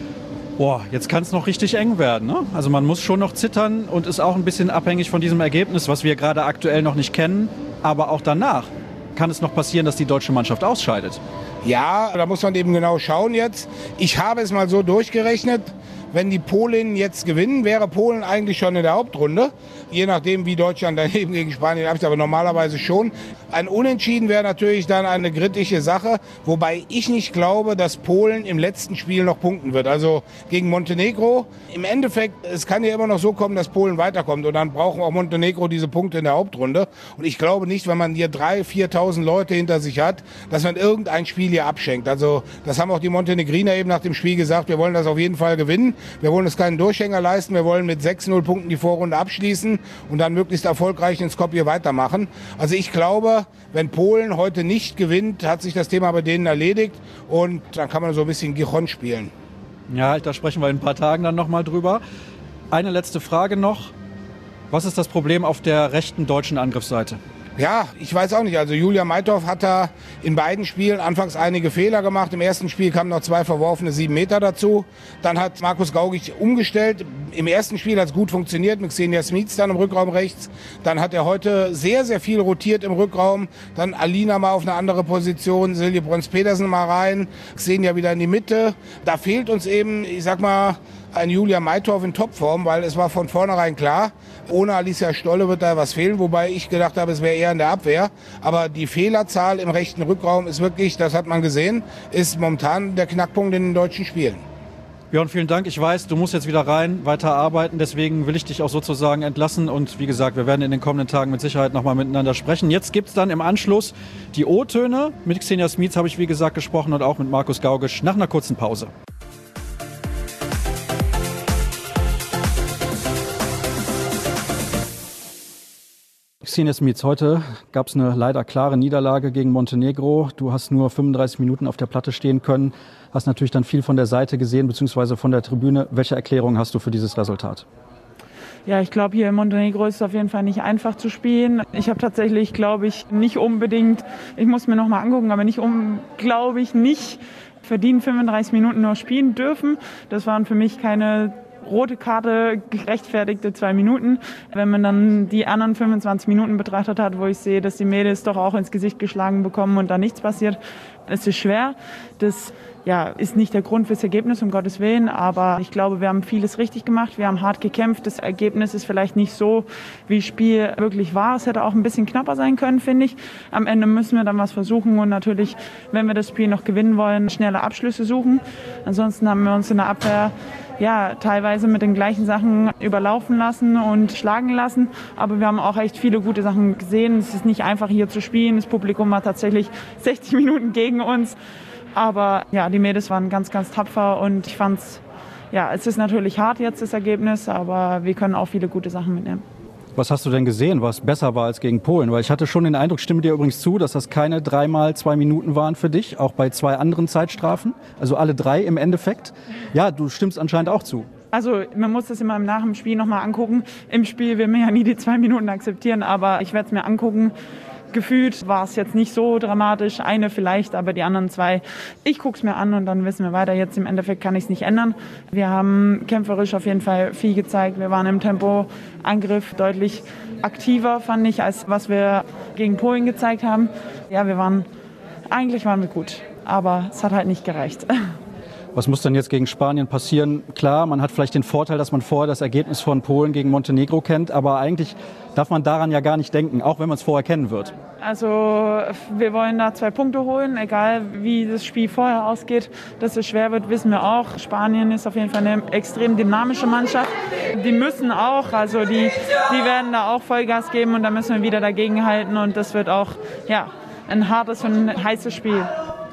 Boah, jetzt kann es noch richtig eng werden, ne? Also man muss schon noch zittern und ist auch ein bisschen abhängig von diesem Ergebnis, was wir gerade aktuell noch nicht kennen. Aber auch danach kann es noch passieren, dass die deutsche Mannschaft ausscheidet. Ja, da muss man eben genau schauen jetzt. Ich habe es mal so durchgerechnet. Wenn die Polinnen jetzt gewinnen, wäre Polen eigentlich schon in der Hauptrunde. Je nachdem, wie Deutschland daneben gegen Spanien abschließt, aber normalerweise schon. Ein Unentschieden wäre natürlich dann eine kritische Sache, wobei ich nicht glaube, dass Polen im letzten Spiel noch punkten wird. Also gegen Montenegro. Im Endeffekt, es kann ja immer noch so kommen, dass Polen weiterkommt, und dann brauchen auch Montenegro diese Punkte in der Hauptrunde. Und ich glaube nicht, wenn man hier 3.000, 4.000 Leute hinter sich hat, dass man irgendein Spiel hier abschenkt. Also das haben auch die Montenegriner eben nach dem Spiel gesagt, wir wollen das auf jeden Fall gewinnen. Wir wollen uns keinen Durchhänger leisten. Wir wollen mit 6-0 Punkten die Vorrunde abschließen und dann möglichst erfolgreich in Skopje weitermachen. Also ich glaube, wenn Polen heute nicht gewinnt, hat sich das Thema bei denen erledigt, und dann kann man so ein bisschen Gijon spielen. Ja, da sprechen wir in ein paar Tagen dann nochmal drüber. Eine letzte Frage noch. Was ist das Problem auf der rechten deutschen Angriffsseite? Ja, ich weiß auch nicht. Also Julia Meithoff hat da in beiden Spielen anfangs einige Fehler gemacht. Im ersten Spiel kamen noch 2 verworfene 7 Meter dazu. Dann hat Markus Gaugisch umgestellt. Im ersten Spiel hat es gut funktioniert mit Xenia Smits dann im Rückraum rechts. Dann hat er heute sehr, sehr viel rotiert im Rückraum. Dann Alina mal auf eine andere Position, Silje Brons-Pedersen mal rein, Xenia wieder in die Mitte. Da fehlt uns eben, ich sag mal, ein Julia Meithoff in Topform, weil es war von vornherein klar, ohne Alicia Stolle wird da was fehlen, wobei ich gedacht habe, es wäre eher in der Abwehr. Aber die Fehlerzahl im rechten Rückraum ist wirklich, das hat man gesehen, ist momentan der Knackpunkt in den deutschen Spielen. Björn, vielen Dank. Ich weiß, du musst jetzt wieder rein, weiter arbeiten. Deswegen will ich dich auch sozusagen entlassen. Und wie gesagt, wir werden in den kommenden Tagen mit Sicherheit nochmal miteinander sprechen. Jetzt gibt es dann im Anschluss die O-Töne. Mit Xenia Smits habe ich, wie gesagt, gesprochen, und auch mit Markus Gaugisch nach einer kurzen Pause. Xenia Smits, heute gab es eine leider klare Niederlage gegen Montenegro. Du hast nur 35 Minuten auf der Platte stehen können, hast natürlich dann viel von der Seite gesehen, beziehungsweise von der Tribüne. Welche Erklärung hast du für dieses Resultat? Ja, ich glaube, hier in Montenegro ist es auf jeden Fall nicht einfach zu spielen. Ich habe tatsächlich, glaube ich, nicht unbedingt, ich muss mir nochmal angucken, aber glaube ich, nicht verdient 35 Minuten nur spielen dürfen. Das waren für mich keine rote Karte, gerechtfertigte 2 Minuten. Wenn man dann die anderen 25 Minuten betrachtet hat, wo ich sehe, dass die Mädels doch auch ins Gesicht geschlagen bekommen und da nichts passiert, es ist schwer. Das ist nicht der Grund fürs Ergebnis, um Gottes Willen, aber ich glaube, wir haben vieles richtig gemacht, wir haben hart gekämpft, das Ergebnis ist vielleicht nicht so, wie das Spiel wirklich war, es hätte auch ein bisschen knapper sein können, finde ich. Am Ende müssen wir dann was versuchen und natürlich, wenn wir das Spiel noch gewinnen wollen, schnelle Abschlüsse suchen. Ansonsten haben wir uns in der Abwehr teilweise mit den gleichen Sachen überlaufen lassen und schlagen lassen, aber wir haben auch echt viele gute Sachen gesehen. Es ist nicht einfach hier zu spielen, das Publikum war tatsächlich 60 Minuten gegen uns. Aber die Mädels waren ganz, ganz tapfer und ich fand's, es ist natürlich hart jetzt das Ergebnis, aber wir können auch viele gute Sachen mitnehmen. Was hast du denn gesehen, was besser war als gegen Polen? Weil ich hatte schon den Eindruck, stimme dir übrigens zu, dass das keine 3x2 Minuten waren für dich, auch bei 2 anderen Zeitstrafen, also alle 3 im Endeffekt. Ja, du stimmst anscheinend auch zu. Also man muss das immer nach dem Spiel nochmal angucken. Im Spiel will man ja nie die 2 Minuten akzeptieren, aber ich werde es mir angucken. Gefühlt war es jetzt nicht so dramatisch, eine vielleicht, aber die anderen 2, ich gucke es mir an und dann wissen wir weiter. Jetzt im Endeffekt kann ich es nicht ändern. Wir haben kämpferisch auf jeden Fall viel gezeigt. Wir waren im Tempo-Angriff deutlich aktiver, fand ich, als was wir gegen Polen gezeigt haben. Ja, eigentlich waren wir gut, aber es hat halt nicht gereicht. Was muss denn jetzt gegen Spanien passieren? Klar, man hat vielleicht den Vorteil, dass man vorher das Ergebnis von Polen gegen Montenegro kennt, aber eigentlich darf man daran ja gar nicht denken, auch wenn man es vorher kennen wird. Also wir wollen da 2 Punkte holen, egal wie das Spiel vorher ausgeht. Dass es schwer wird, wissen wir auch. Spanien ist auf jeden Fall eine extrem dynamische Mannschaft. Die müssen auch, also die werden da auch Vollgas geben und da müssen wir wieder dagegenhalten und das wird auch ein hartes und ein heißes Spiel.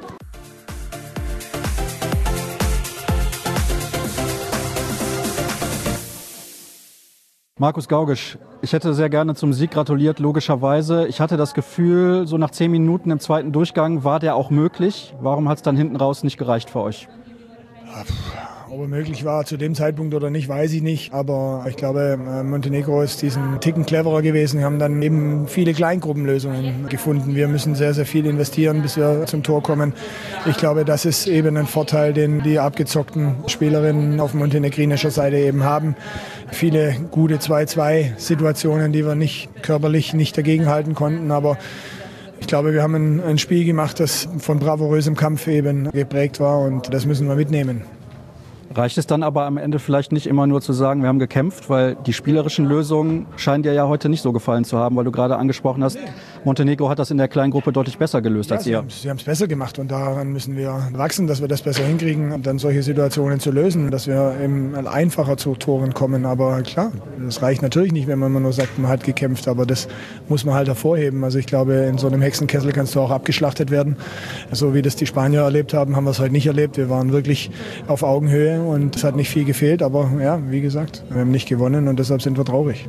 Markus Gaugisch, ich hätte sehr gerne zum Sieg gratuliert, logischerweise. Ich hatte das Gefühl, so nach 10 Minuten im zweiten Durchgang war der auch möglich. Warum hat es dann hinten raus nicht gereicht für euch? Ob er möglich war zu dem Zeitpunkt oder nicht, weiß ich nicht. Aber ich glaube, Montenegro ist diesen Ticken cleverer gewesen. Wir haben dann eben viele Kleingruppenlösungen gefunden. Wir müssen sehr, sehr viel investieren, bis wir zum Tor kommen. Ich glaube, das ist eben ein Vorteil, den die abgezockten Spielerinnen auf montenegrinischer Seite eben haben. Viele gute 2-2-Situationen, die wir körperlich nicht dagegenhalten konnten. Aber ich glaube, wir haben ein Spiel gemacht, das von bravourösem Kampf eben geprägt war und das müssen wir mitnehmen. Reicht es dann aber am Ende vielleicht nicht immer nur zu sagen, wir haben gekämpft, weil die spielerischen Lösungen scheinen dir ja heute nicht so gefallen zu haben, weil du gerade angesprochen hast, Montenegro hat das in der kleinen Gruppe deutlich besser gelöst als ihr. Sie haben es besser gemacht und daran müssen wir wachsen, dass wir das besser hinkriegen, dann solche Situationen zu lösen, dass wir eben einfacher zu Toren kommen. Aber klar, das reicht natürlich nicht, wenn man immer nur sagt, man hat gekämpft, aber das muss man halt hervorheben. Also ich glaube, in so einem Hexenkessel kannst du auch abgeschlachtet werden. So wie das die Spanier erlebt haben, haben wir es heute nicht erlebt. Wir waren wirklich auf Augenhöhe und es hat nicht viel gefehlt, aber ja, wie gesagt, wir haben nicht gewonnen und deshalb sind wir traurig.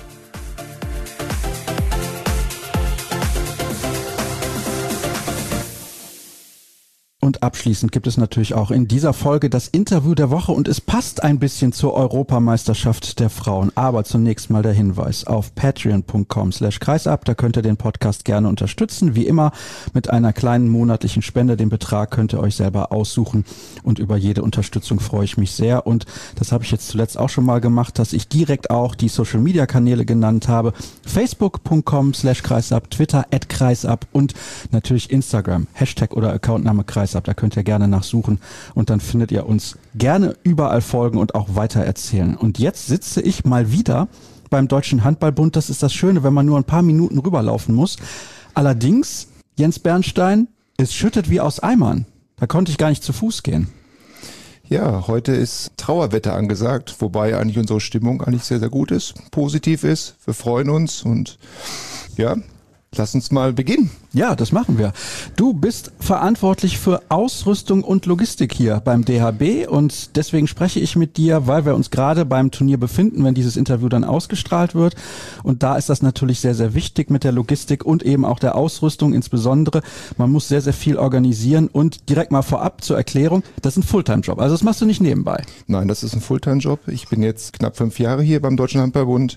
Und abschließend gibt es natürlich auch in dieser Folge das Interview der Woche und es passt ein bisschen zur Europameisterschaft der Frauen. Aber zunächst mal der Hinweis auf patreon.com/kreisab. Da könnt ihr den Podcast gerne unterstützen. Wie immer mit einer kleinen monatlichen Spende. Den Betrag könnt ihr euch selber aussuchen und über jede Unterstützung freue ich mich sehr. Und das habe ich jetzt zuletzt auch schon mal gemacht, dass ich direkt auch die Social-Media-Kanäle genannt habe. Facebook.com/kreisab, Twitter @kreisab und natürlich Instagram, Hashtag oder Accountname Kreisab. Da könnt ihr gerne nachsuchen und dann findet ihr uns gerne überall folgen und auch weiter erzählen. Und jetzt sitze ich mal wieder beim Deutschen Handballbund. Das ist das Schöne, wenn man nur ein paar Minuten rüberlaufen muss. Allerdings, Jens Bernstein, es schüttet wie aus Eimern. Da konnte ich gar nicht zu Fuß gehen. Ja, heute ist Trauerwetter angesagt, wobei eigentlich unsere Stimmung eigentlich sehr, sehr gut ist, positiv ist. Wir freuen uns und ja, lass uns mal beginnen. Ja, das machen wir. Du bist verantwortlich für Ausrüstung und Logistik hier beim DHB und deswegen spreche ich mit dir, weil wir uns gerade beim Turnier befinden, wenn dieses Interview dann ausgestrahlt wird. Und da ist das natürlich sehr, sehr wichtig mit der Logistik und eben auch der Ausrüstung insbesondere. Man muss sehr, sehr viel organisieren und direkt mal vorab zur Erklärung, das ist ein Fulltime-Job. Also das machst du nicht nebenbei. Nein, das ist ein Fulltime-Job. Ich bin jetzt knapp 5 Jahre hier beim Deutschen Handballbund.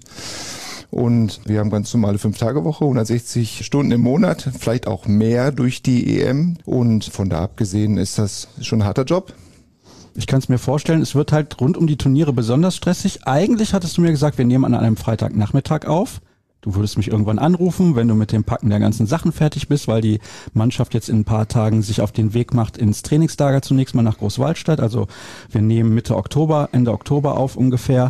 Und wir haben ganz normale 5-Tage-Woche, 160 Stunden im Monat, vielleicht auch mehr durch die EM. Und von da abgesehen ist das schon ein harter Job. Ich kann es mir vorstellen, es wird halt rund um die Turniere besonders stressig. Eigentlich hattest du mir gesagt, wir nehmen an einem Freitagnachmittag auf. Du würdest mich irgendwann anrufen, wenn du mit dem Packen der ganzen Sachen fertig bist, weil die Mannschaft jetzt in ein paar Tagen sich auf den Weg macht ins Trainingslager zunächst mal nach Großwaldstadt. Also wir nehmen Mitte Oktober, Ende Oktober auf ungefähr.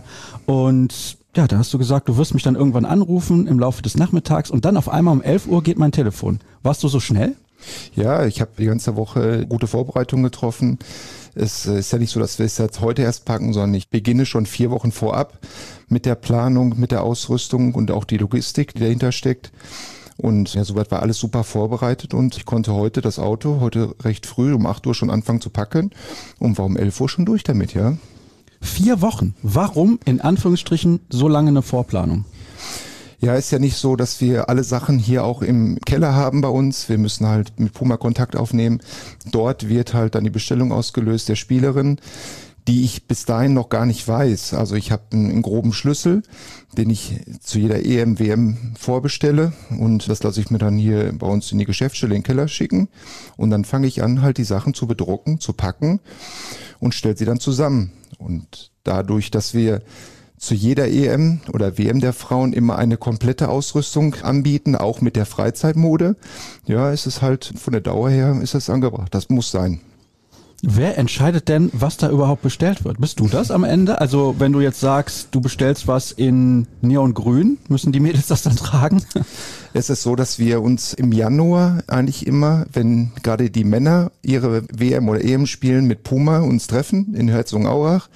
Und ja, da hast du gesagt, du wirst mich dann irgendwann anrufen im Laufe des Nachmittags und dann auf einmal um 11 Uhr geht mein Telefon. Warst du so schnell? Ja, ich habe die ganze Woche gute Vorbereitungen getroffen. Es ist ja nicht so, dass wir es jetzt heute erst packen, sondern ich beginne schon 4 Wochen vorab mit der Planung, mit der Ausrüstung und auch die Logistik, die dahinter steckt. Und ja, soweit war alles super vorbereitet und ich konnte heute recht früh um 8 Uhr schon anfangen zu packen und war um 11 Uhr schon durch damit, ja. 4 Wochen. Warum in Anführungsstrichen so lange eine Vorplanung? Ja, ist ja nicht so, dass wir alle Sachen hier auch im Keller haben bei uns. Wir müssen halt mit Puma Kontakt aufnehmen. Dort wird halt dann die Bestellung ausgelöst der Spielerin, die ich bis dahin noch gar nicht weiß. Also ich habe einen groben Schlüssel, den ich zu jeder EM, WM vorbestelle und das lasse ich mir dann hier bei uns in die Geschäftsstelle in den Keller schicken und dann fange ich an, halt die Sachen zu bedrucken, zu packen und stelle sie dann zusammen. Und dadurch, dass wir zu jeder EM oder WM der Frauen immer eine komplette Ausrüstung anbieten, auch mit der Freizeitmode, ja, ist es halt von der Dauer her, ist das angebracht. Das muss sein. Wer entscheidet denn, was da überhaupt bestellt wird? Bist du das am Ende? Also wenn du jetzt sagst, du bestellst was in Neongrün, müssen die Mädels das dann tragen? Es ist so, dass wir uns im Januar eigentlich immer, wenn gerade die Männer ihre WM oder EM spielen, mit Puma uns treffen in Herzogenaurach.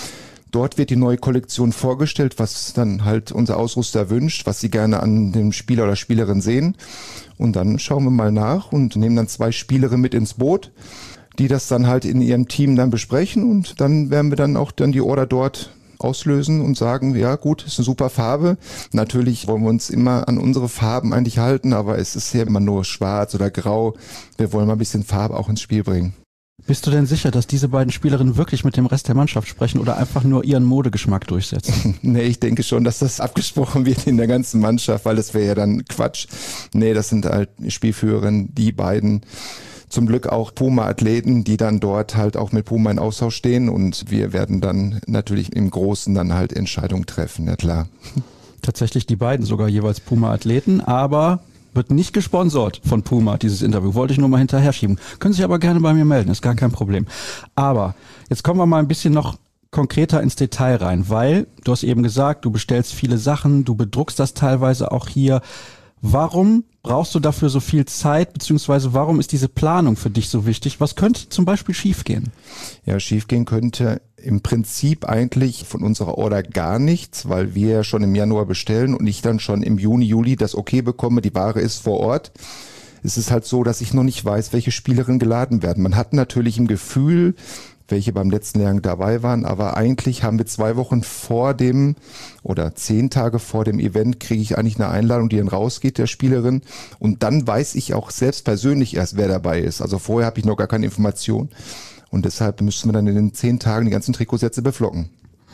Dort wird die neue Kollektion vorgestellt, was dann halt unser Ausrüster wünscht, was sie gerne an dem Spieler oder Spielerin sehen. Und dann schauen wir mal nach und nehmen dann 2 Spielerinnen mit ins Boot, die das dann halt in ihrem Team dann besprechen und dann werden wir dann auch dann die Order dort auslösen und sagen, ja gut, ist eine super Farbe. Natürlich wollen wir uns immer an unsere Farben eigentlich halten, aber es ist ja immer nur schwarz oder grau. Wir wollen mal ein bisschen Farbe auch ins Spiel bringen. Bist du denn sicher, dass diese beiden Spielerinnen wirklich mit dem Rest der Mannschaft sprechen oder einfach nur ihren Modegeschmack durchsetzen? Nee, ich denke schon, dass das abgesprochen wird in der ganzen Mannschaft, weil das wäre ja dann Quatsch. Nee, das sind halt Spielführerinnen, die beiden. Zum Glück auch Puma-Athleten, die dann dort halt auch mit Puma in Austausch stehen und wir werden dann natürlich im Großen dann halt Entscheidungen treffen, ja klar. Tatsächlich die beiden sogar jeweils Puma-Athleten, aber wird nicht gesponsert von Puma, dieses Interview. Wollte ich nur mal hinterher schieben. Können sich aber gerne bei mir melden, ist gar kein Problem. Aber jetzt kommen wir mal ein bisschen noch konkreter ins Detail rein, weil du hast eben gesagt, du bestellst viele Sachen, du bedruckst das teilweise auch hier. Warum brauchst du dafür so viel Zeit, beziehungsweise warum ist diese Planung für dich so wichtig? Was könnte zum Beispiel schiefgehen? Ja, schiefgehen könnte im Prinzip eigentlich von unserer Order gar nichts, weil wir ja schon im Januar bestellen und ich dann schon im Juni, Juli das Okay bekomme, die Ware ist vor Ort. Es ist halt so, dass ich noch nicht weiß, welche Spielerinnen geladen werden. Man hat natürlich im Gefühl, welche beim letzten Jahr dabei waren, aber eigentlich haben wir 2 Wochen vor dem oder 10 Tage vor dem Event kriege ich eigentlich eine Einladung, die dann rausgeht, der Spielerin, und dann weiß ich auch selbst persönlich erst, wer dabei ist. Also vorher habe ich noch gar keine Information und deshalb müssen wir dann in den 10 Tagen die ganzen Trikotsätze beflocken.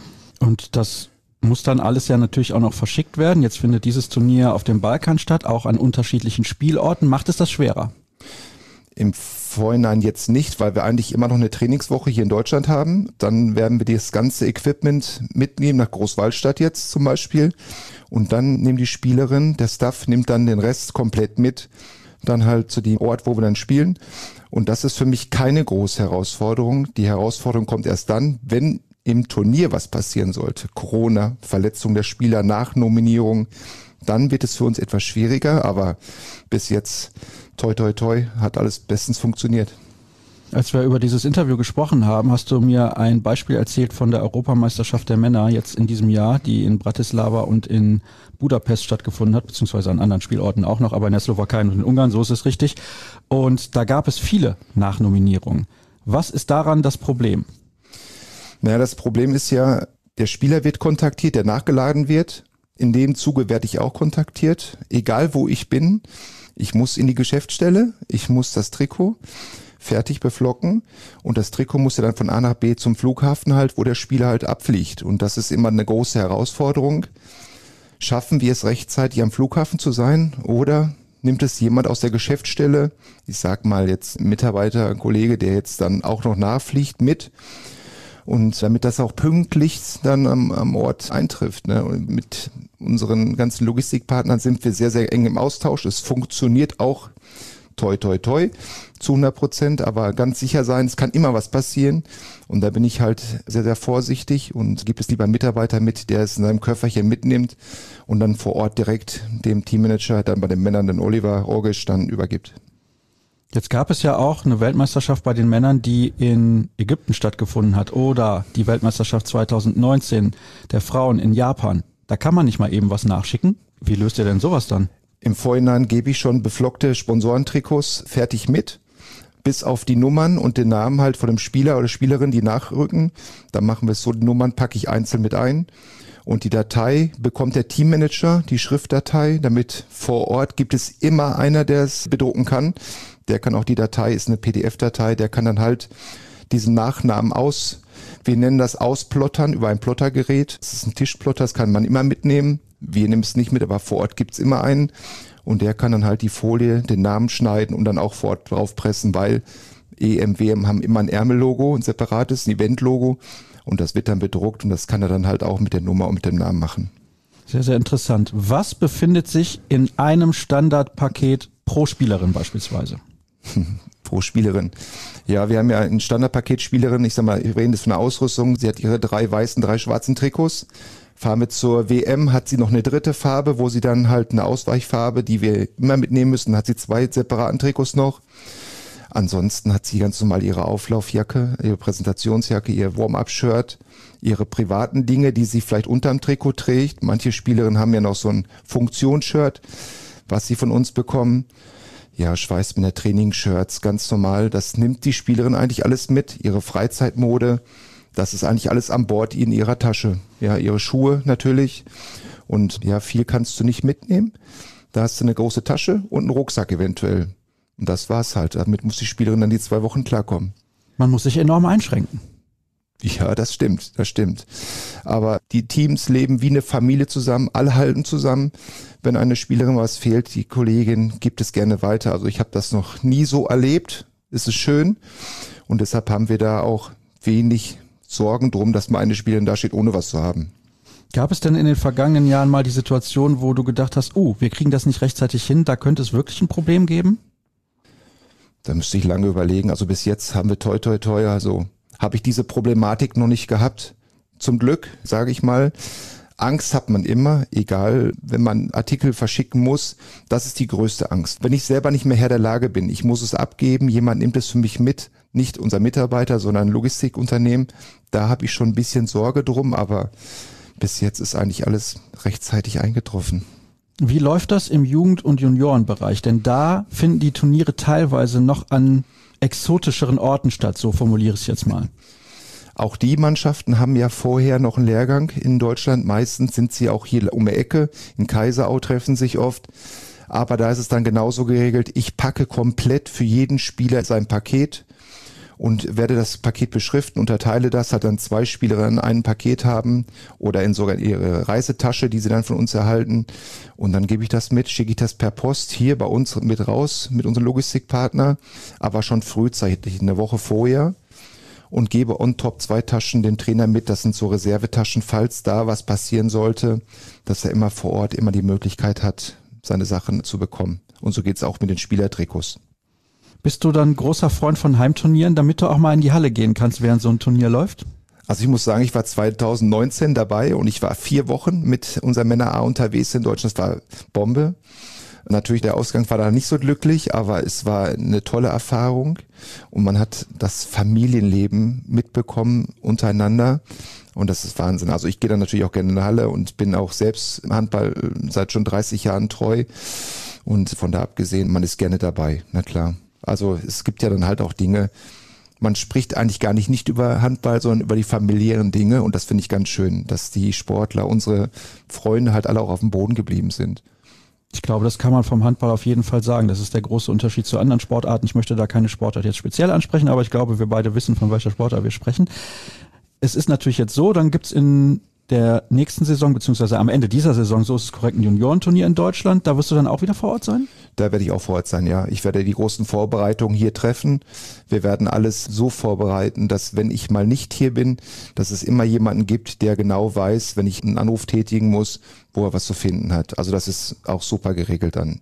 Und das muss dann alles ja natürlich auch noch verschickt werden. Jetzt findet dieses Turnier auf dem Balkan statt, auch an unterschiedlichen Spielorten. Macht es das schwerer? Im Vorhinein jetzt nicht, weil wir eigentlich immer noch eine Trainingswoche hier in Deutschland haben. Dann werden wir das ganze Equipment mitnehmen nach Großwaldstadt jetzt zum Beispiel. Und dann nehmen die Spielerin, der Staff nimmt dann den Rest komplett mit, dann halt zu dem Ort, wo wir dann spielen. Und das ist für mich keine große Herausforderung. Die Herausforderung kommt erst dann, wenn im Turnier was passieren sollte. Corona, Verletzung der Spieler, Nachnominierung. Dann wird es für uns etwas schwieriger, aber bis jetzt toi toi toi hat alles bestens funktioniert. Als wir über dieses Interview gesprochen haben, hast du mir ein Beispiel erzählt von der Europameisterschaft der Männer jetzt in diesem Jahr, die in Bratislava und in Budapest stattgefunden hat, beziehungsweise an anderen Spielorten auch noch, aber in der Slowakei und in Ungarn, so ist es richtig. Und da gab es viele Nachnominierungen. Was ist daran das Problem? Naja, das Problem ist ja, der Spieler wird kontaktiert, der nachgeladen wird. In dem Zuge werde ich auch kontaktiert, egal wo ich bin. Ich muss in die Geschäftsstelle, ich muss das Trikot fertig beflocken und das Trikot muss ja dann von A nach B zum Flughafen halt, wo der Spieler halt abfliegt. Und das ist immer eine große Herausforderung. Schaffen wir es rechtzeitig am Flughafen zu sein oder nimmt es jemand aus der Geschäftsstelle, ich sag mal jetzt ein Mitarbeiter, ein Kollege, der jetzt dann auch noch nachfliegt mit? Und damit das auch pünktlich dann am Ort eintrifft. Ne? Und mit unseren ganzen Logistikpartnern sind wir sehr, sehr eng im Austausch. Es funktioniert auch toi, toi, toi zu 100%, aber ganz sicher sein, es kann immer was passieren. Und da bin ich halt sehr, sehr vorsichtig und gebe es lieber einen Mitarbeiter mit, der es in seinem Köfferchen mitnimmt und dann vor Ort direkt dem Teammanager, dann bei den Männern, den Oliver Rogisch, dann übergibt. Jetzt gab es ja auch eine Weltmeisterschaft bei den Männern, die in Ägypten stattgefunden hat oder die Weltmeisterschaft 2019 der Frauen in Japan. Da kann man nicht mal eben was nachschicken. Wie löst ihr denn sowas dann? Im Vorhinein gebe ich schon beflockte Sponsorentrikots fertig mit, bis auf die Nummern und den Namen halt von dem Spieler oder Spielerin, die nachrücken. Dann machen wir es so, die Nummern packe ich einzeln mit ein. Und die Datei bekommt der Teammanager, die Schriftdatei, damit vor Ort gibt es immer einer, der es bedrucken kann. Der kann auch die Datei, ist eine PDF-Datei, der kann dann halt diesen Nachnamen wir nennen das ausplottern über ein Plottergerät. Das ist ein Tischplotter, das kann man immer mitnehmen. Wir nehmen es nicht mit, aber vor Ort gibt's immer einen. Und der kann dann halt die Folie, den Namen schneiden und dann auch vor Ort draufpressen, weil EM, WM haben immer ein Ärmellogo, ein separates, ein Eventlogo. Und das wird dann bedruckt und das kann er dann halt auch mit der Nummer und mit dem Namen machen. Sehr, sehr interessant. Was befindet sich in einem Standardpaket pro Spielerin beispielsweise? Pro Spielerin. Ja, wir haben ja ein Standardpaket Spielerin, ich sag mal, wir reden das von der Ausrüstung. Sie hat ihre 3 weißen, 3 schwarzen Trikots. Fahren wir zur WM, hat sie noch eine dritte Farbe, wo sie dann halt eine Ausweichfarbe, die wir immer mitnehmen müssen, hat sie 2 separaten Trikots noch. Ansonsten hat sie ganz normal ihre Auflaufjacke, ihre Präsentationsjacke, ihr Warm-up-Shirt, ihre privaten Dinge, die sie vielleicht unterm Trikot trägt. Manche Spielerinnen haben ja noch so ein Funktionsshirt, was sie von uns bekommen. Ja, Schweißbänder, Trainingsshirts, ganz normal. Das nimmt die Spielerin eigentlich alles mit. Ihre Freizeitmode, das ist eigentlich alles an Bord in ihrer Tasche. Ja, ihre Schuhe natürlich. Und ja, viel kannst du nicht mitnehmen. Da hast du eine große Tasche und einen Rucksack eventuell. Und das war's halt. Damit muss die Spielerin dann die 2 Wochen klarkommen. Man muss sich enorm einschränken. Ja, das stimmt. Aber die Teams leben wie eine Familie zusammen, alle halten zusammen. Wenn eine Spielerin was fehlt, die Kollegin gibt es gerne weiter. Also ich habe das noch nie so erlebt. Es ist schön und deshalb haben wir da auch wenig Sorgen drum, dass mal eine Spielerin da steht, ohne was zu haben. Gab es denn in den vergangenen Jahren mal die Situation, wo du gedacht hast, wir kriegen das nicht rechtzeitig hin, da könnte es wirklich ein Problem geben? Da müsste ich lange überlegen. Also bis jetzt haben wir toi, also habe ich diese Problematik noch nicht gehabt. Zum Glück, sage ich mal. Angst hat man immer, egal, wenn man Artikel verschicken muss. Das ist die größte Angst. Wenn ich selber nicht mehr Herr der Lage bin, ich muss es abgeben, jemand nimmt es für mich mit, nicht unser Mitarbeiter, sondern ein Logistikunternehmen. Da habe ich schon ein bisschen Sorge drum, aber bis jetzt ist eigentlich alles rechtzeitig eingetroffen. Wie läuft das im Jugend- und Juniorenbereich? Denn da finden die Turniere teilweise noch an exotischeren Orten statt, so formuliere ich es jetzt mal. Auch die Mannschaften haben ja vorher noch einen Lehrgang in Deutschland. Meistens sind sie auch hier um die Ecke. In Kaiserau treffen sich oft. Aber da ist es dann genauso geregelt. Ich packe komplett für jeden Spieler sein Paket und werde das Paket beschriften, unterteile das, hat dann 2 Spielerinnen ein Paket haben oder in sogar ihre Reisetasche, die sie dann von uns erhalten. Und dann gebe ich das mit, schicke ich das per Post hier bei uns mit raus, mit unserem Logistikpartner, aber schon frühzeitig, eine Woche vorher. Und gebe on top 2 Taschen dem Trainer mit. Das sind so Reservetaschen, falls da was passieren sollte, dass er immer vor Ort immer die Möglichkeit hat, seine Sachen zu bekommen. Und so geht's auch mit den Spielertrikots. Bist du dann großer Freund von Heimturnieren, damit du auch mal in die Halle gehen kannst, während so ein Turnier läuft? Also ich muss sagen, ich war 2019 dabei und ich war 4 Wochen mit unserer Männer A unterwegs in Deutschland. Das war Bombe. Natürlich, der Ausgang war da nicht so glücklich, aber es war eine tolle Erfahrung und man hat das Familienleben mitbekommen untereinander und das ist Wahnsinn. Also ich gehe dann natürlich auch gerne in die Halle und bin auch selbst im Handball seit schon 30 Jahren treu und von da abgesehen, man ist gerne dabei, na klar. Also es gibt ja dann halt auch Dinge, man spricht eigentlich gar nicht über Handball, sondern über die familiären Dinge und das finde ich ganz schön, dass die Sportler, unsere Freunde halt alle auch auf dem Boden geblieben sind. Ich glaube, das kann man vom Handball auf jeden Fall sagen. Das ist der große Unterschied zu anderen Sportarten. Ich möchte da keine Sportart jetzt speziell ansprechen, aber ich glaube, wir beide wissen, von welcher Sportart wir sprechen. Es ist natürlich jetzt so, dann gibt's in der nächsten Saison, beziehungsweise am Ende dieser Saison, so ist es korrekt, ein Juniorenturnier in Deutschland. Da wirst du dann auch wieder vor Ort sein? Da werde ich auch vor Ort sein, ja. Ich werde die großen Vorbereitungen hier treffen. Wir werden alles so vorbereiten, dass wenn ich mal nicht hier bin, dass es immer jemanden gibt, der genau weiß, wenn ich einen Anruf tätigen muss, wo er was zu finden hat. Also das ist auch super geregelt dann.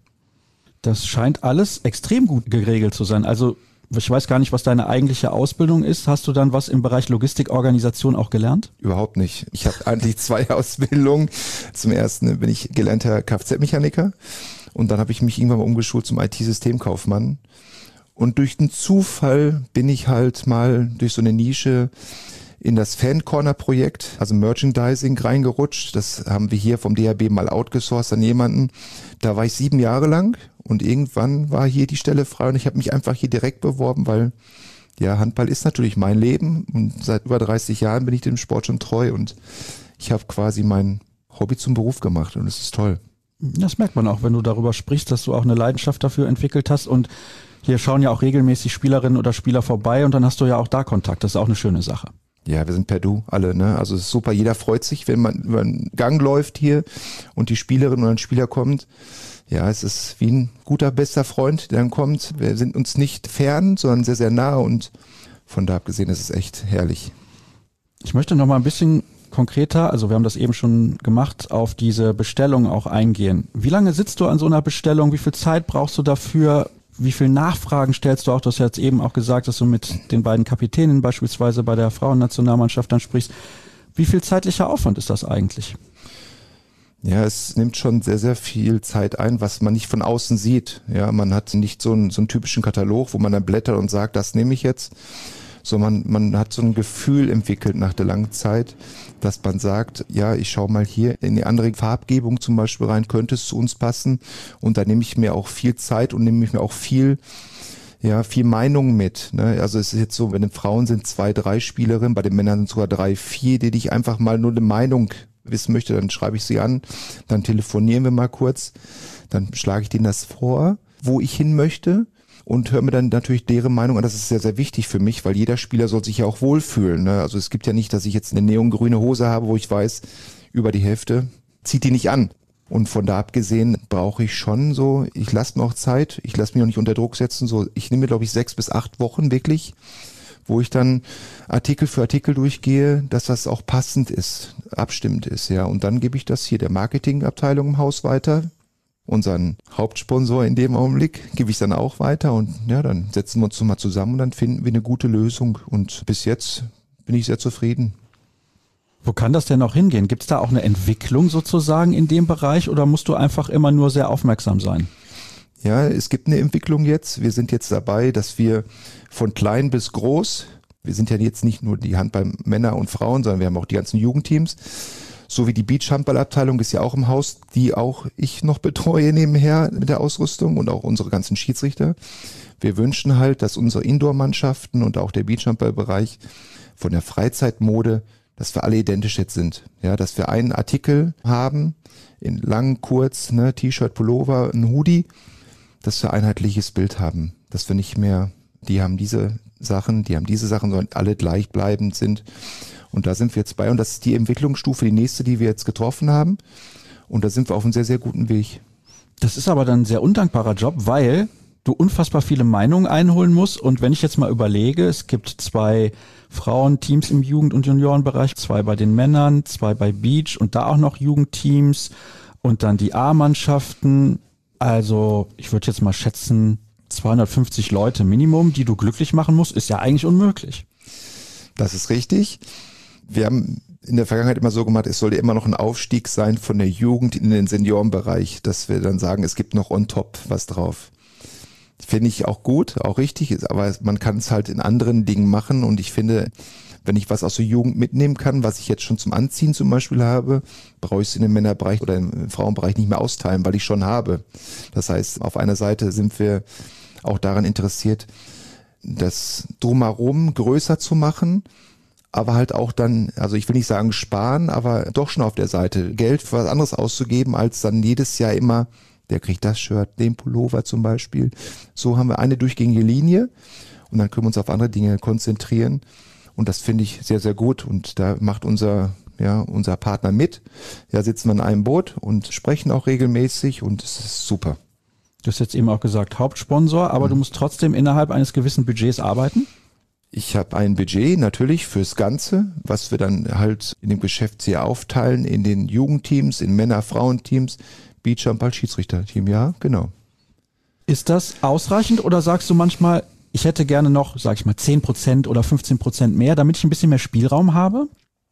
Das scheint alles extrem gut geregelt zu sein. Also ich weiß gar nicht, was deine eigentliche Ausbildung ist. Hast du dann was im Bereich Logistikorganisation auch gelernt? Überhaupt nicht. Ich habe eigentlich 2 Ausbildungen. Zum ersten bin ich gelernter Kfz-Mechaniker und dann habe ich mich irgendwann mal umgeschult zum IT-Systemkaufmann. Und durch den Zufall bin ich halt mal durch so eine Nische in das Fan-Corner-Projekt, also Merchandising, reingerutscht. Das haben wir hier vom DHB mal outgesourced an jemanden. Da war ich 7 Jahre lang und irgendwann war hier die Stelle frei und ich habe mich einfach hier direkt beworben, weil ja, Handball ist natürlich mein Leben und seit über 30 Jahren bin ich dem Sport schon treu und ich habe quasi mein Hobby zum Beruf gemacht und es ist toll. Das merkt man auch, wenn du darüber sprichst, dass du auch eine Leidenschaft dafür entwickelt hast und hier schauen ja auch regelmäßig Spielerinnen oder Spieler vorbei und dann hast du ja auch da Kontakt. Das ist auch eine schöne Sache. Ja, wir sind per Du alle, ne? Also es ist super, jeder freut sich, wenn man über einen Gang läuft hier und die Spielerin oder ein Spieler kommt. Ja, es ist wie ein guter, bester Freund, der dann kommt. Wir sind uns nicht fern, sondern sehr, sehr nah und von da abgesehen ist es echt herrlich. Ich möchte noch mal ein bisschen konkreter, also wir haben das eben schon gemacht, auf diese Bestellung auch eingehen. Wie lange sitzt du an so einer Bestellung? Wie viel Zeit brauchst du dafür? Wie viele Nachfragen stellst du auch? Du hast ja jetzt eben auch gesagt, dass du mit den beiden Kapitänen beispielsweise bei der Frauennationalmannschaft dann sprichst. Wie viel zeitlicher Aufwand ist das eigentlich? Ja, es nimmt schon sehr, sehr viel Zeit ein, was man nicht von außen sieht. Ja, man hat nicht so einen typischen Katalog, wo man dann blättert und sagt, das nehme ich jetzt. Sondern man hat so ein Gefühl entwickelt nach der langen Zeit, dass man sagt, ja, ich schaue mal hier in die andere Farbgebung zum Beispiel rein, könnte es zu uns passen. Und da nehme ich mir auch viel Zeit und nehme ich mir auch viel Meinung mit. Ne? Also es ist jetzt so, bei den Frauen sind 2, 3 Spielerinnen, bei den Männern sind sogar 3, 4, die ich einfach mal nur eine Meinung wissen möchte, dann schreibe ich sie an, dann telefonieren wir mal kurz, dann schlage ich denen das vor, wo ich hin möchte. Und höre mir dann natürlich deren Meinung an. Das ist sehr, sehr wichtig für mich, weil jeder Spieler soll sich ja auch wohlfühlen. Ne? Also es gibt ja nicht, dass ich jetzt eine neongrüne Hose habe, wo ich weiß, über die Hälfte zieht die nicht an. Und von da abgesehen brauche ich schon so, ich lasse mir auch Zeit, ich lasse mich auch nicht unter Druck setzen. So, ich nehme mir, glaube ich, 6 bis 8 Wochen wirklich, wo ich dann Artikel für Artikel durchgehe, dass das auch passend ist, abstimmend ist. Ja. Und dann gebe ich das hier der Marketingabteilung im Haus weiter. Unseren Hauptsponsor in dem Augenblick gebe ich dann auch weiter und ja, dann setzen wir uns nochmal zusammen und dann finden wir eine gute Lösung und bis jetzt bin ich sehr zufrieden. Wo kann das denn noch hingehen? Gibt es da auch eine Entwicklung sozusagen in dem Bereich oder musst du einfach immer nur sehr aufmerksam sein? Ja, es gibt eine Entwicklung jetzt. Wir sind jetzt dabei, dass wir von klein bis groß, wir sind ja jetzt nicht nur die Handball-Männer und Frauen, sondern wir haben auch die ganzen Jugendteams, so wie die Beachhandballabteilung ist ja auch im Haus, die auch ich noch betreue nebenher mit der Ausrüstung und auch unsere ganzen Schiedsrichter. Wir wünschen halt, dass unsere Indoor-Mannschaften und auch der Beachhandballbereich von der Freizeitmode, dass wir alle identisch jetzt sind. Ja, dass wir einen Artikel haben, in lang, kurz, ne, T-Shirt, Pullover, ein Hoodie, dass wir einheitliches Bild haben. Dass wir nicht mehr, die haben diese Sachen, sondern alle gleichbleibend sind. Und da sind wir jetzt bei und das ist die Entwicklungsstufe, die nächste, die wir jetzt getroffen haben. Und da sind wir auf einem sehr, sehr guten Weg. Das ist aber dann ein sehr undankbarer Job, weil du unfassbar viele Meinungen einholen musst. Und wenn ich jetzt mal überlege, es gibt 2 Frauenteams im Jugend- und Juniorenbereich, 2 bei den Männern, 2 bei Beach und da auch noch Jugendteams und dann die A-Mannschaften. Also ich würde jetzt mal schätzen, 250 Leute Minimum, die du glücklich machen musst, ist ja eigentlich unmöglich. Das ist richtig. Wir haben in der Vergangenheit immer so gemacht, es sollte immer noch ein Aufstieg sein von der Jugend in den Seniorenbereich, dass wir dann sagen, es gibt noch on top was drauf. Finde ich auch gut, auch richtig, aber man kann es halt in anderen Dingen machen und ich finde, wenn ich was aus der Jugend mitnehmen kann, was ich jetzt schon zum Anziehen zum Beispiel habe, brauche ich es in dem Männerbereich oder im Frauenbereich nicht mehr austeilen, weil ich schon habe. Das heißt, auf einer Seite sind wir auch daran interessiert, das Drumherum größer zu machen, aber halt auch dann, also ich will nicht sagen sparen, aber doch schon auf der Seite Geld für was anderes auszugeben, als dann jedes Jahr immer, der kriegt das Shirt, den Pullover zum Beispiel. So haben wir eine durchgängige Linie und dann können wir uns auf andere Dinge konzentrieren und das finde ich sehr, sehr gut und da macht unser Partner mit. Ja, sitzen wir in einem Boot und sprechen auch regelmäßig und es ist super. Du hast jetzt eben auch gesagt Hauptsponsor, aber du musst trotzdem innerhalb eines gewissen Budgets arbeiten? Ich habe ein Budget natürlich fürs Ganze, was wir dann halt in dem Geschäftsjahr aufteilen, in den Jugendteams, in Männer-Frauen-Teams, Beachhandball, Schiedsrichterteam, ja, genau. Ist das ausreichend oder sagst du manchmal, ich hätte gerne noch, sag ich mal, 10% oder 15% mehr, damit ich ein bisschen mehr Spielraum habe?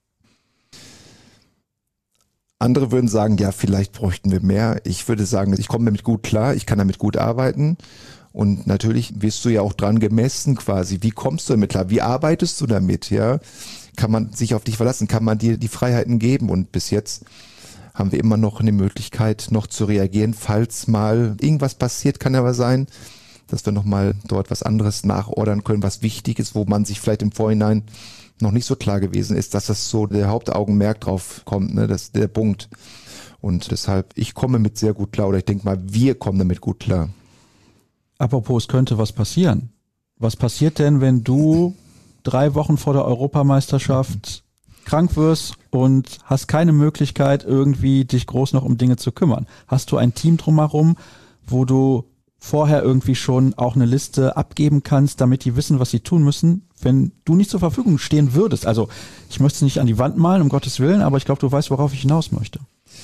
Andere würden sagen, ja, vielleicht bräuchten wir mehr. Ich würde sagen, ich komme damit gut klar, ich kann damit gut arbeiten. Und natürlich wirst du ja auch dran gemessen quasi. Wie kommst du damit klar? Wie arbeitest du damit? Ja, kann man sich auf dich verlassen? Kann man dir die Freiheiten geben? Und bis jetzt haben wir immer noch eine Möglichkeit, noch zu reagieren, falls mal irgendwas passiert, kann aber sein, dass wir nochmal dort was anderes nachordern können, was wichtig ist, wo man sich vielleicht im Vorhinein noch nicht so klar gewesen ist, dass das so der Hauptaugenmerk drauf kommt, ne? Das ist der Punkt. Und deshalb, ich komme mit sehr gut klar, oder ich denke mal, wir kommen damit gut klar. Apropos, es könnte was passieren. Was passiert denn, wenn du 3 Wochen vor der Europameisterschaft krank wirst und hast keine Möglichkeit, irgendwie dich groß noch um Dinge zu kümmern? Hast du ein Team drumherum, wo du vorher irgendwie schon auch eine Liste abgeben kannst, damit die wissen, was sie tun müssen, wenn du nicht zur Verfügung stehen würdest? Also ich möchte es nicht an die Wand malen, um Gottes Willen, aber ich glaube, du weißt, worauf ich hinaus möchte.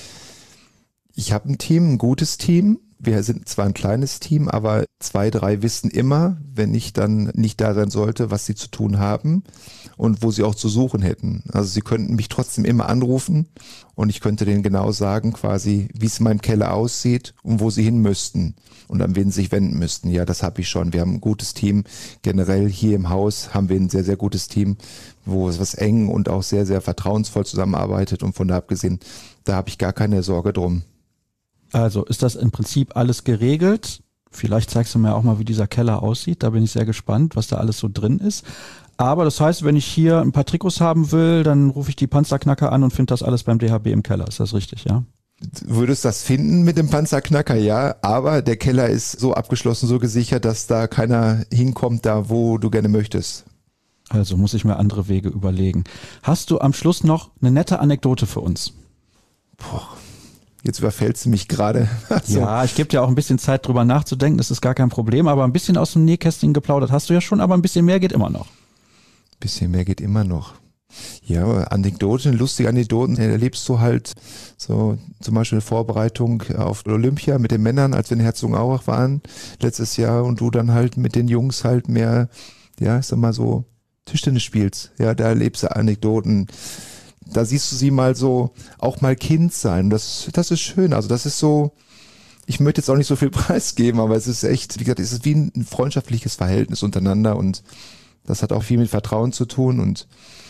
Ich habe ein Team, ein gutes Team. Wir sind zwar ein kleines Team, aber 2, 3 wissen immer, wenn ich dann nicht da sein sollte, was sie zu tun haben und wo sie auch zu suchen hätten. Also sie könnten mich trotzdem immer anrufen und ich könnte denen genau sagen quasi, wie es in meinem Keller aussieht und wo sie hin müssten und an wen sie sich wenden müssten. Ja, das habe ich schon. Wir haben ein gutes Team. Generell hier im Haus haben wir ein sehr, sehr gutes Team, wo es was eng und auch sehr, sehr vertrauensvoll zusammenarbeitet und von da abgesehen, da habe ich gar keine Sorge drum. Also ist das im Prinzip alles geregelt? Vielleicht zeigst du mir auch mal, wie dieser Keller aussieht. Da bin ich sehr gespannt, was da alles so drin ist. Aber das heißt, wenn ich hier ein paar Trikots haben will, dann rufe ich die Panzerknacker an und finde das alles beim DHB im Keller. Ist das richtig, ja? Du würdest das finden mit dem Panzerknacker, ja. Aber der Keller ist so abgeschlossen, so gesichert, dass da keiner hinkommt, da wo du gerne möchtest. Also muss ich mir andere Wege überlegen. Hast du am Schluss noch eine nette Anekdote für uns? Boah. Jetzt überfällst du mich gerade. So. Ja, ich gebe dir auch ein bisschen Zeit drüber nachzudenken, das ist gar kein Problem, aber ein bisschen aus dem Nähkästchen geplaudert hast du ja schon, aber ein bisschen mehr geht immer noch. Ein bisschen mehr geht immer noch. Ja, Anekdoten, lustige Anekdoten erlebst du halt so zum Beispiel eine Vorbereitung auf Olympia mit den Männern, als wir in Herzogenaurach waren letztes Jahr und du dann halt mit den Jungs halt mehr, ja, ich sag mal so Tischtennis spielst. Ja, da erlebst du Anekdoten. Da siehst du sie mal so, auch mal Kind sein. Das ist schön. Also das ist so, ich möchte jetzt auch nicht so viel preisgeben, aber es ist echt, wie gesagt, es ist wie ein freundschaftliches Verhältnis untereinander und das hat auch viel mit Vertrauen zu tun und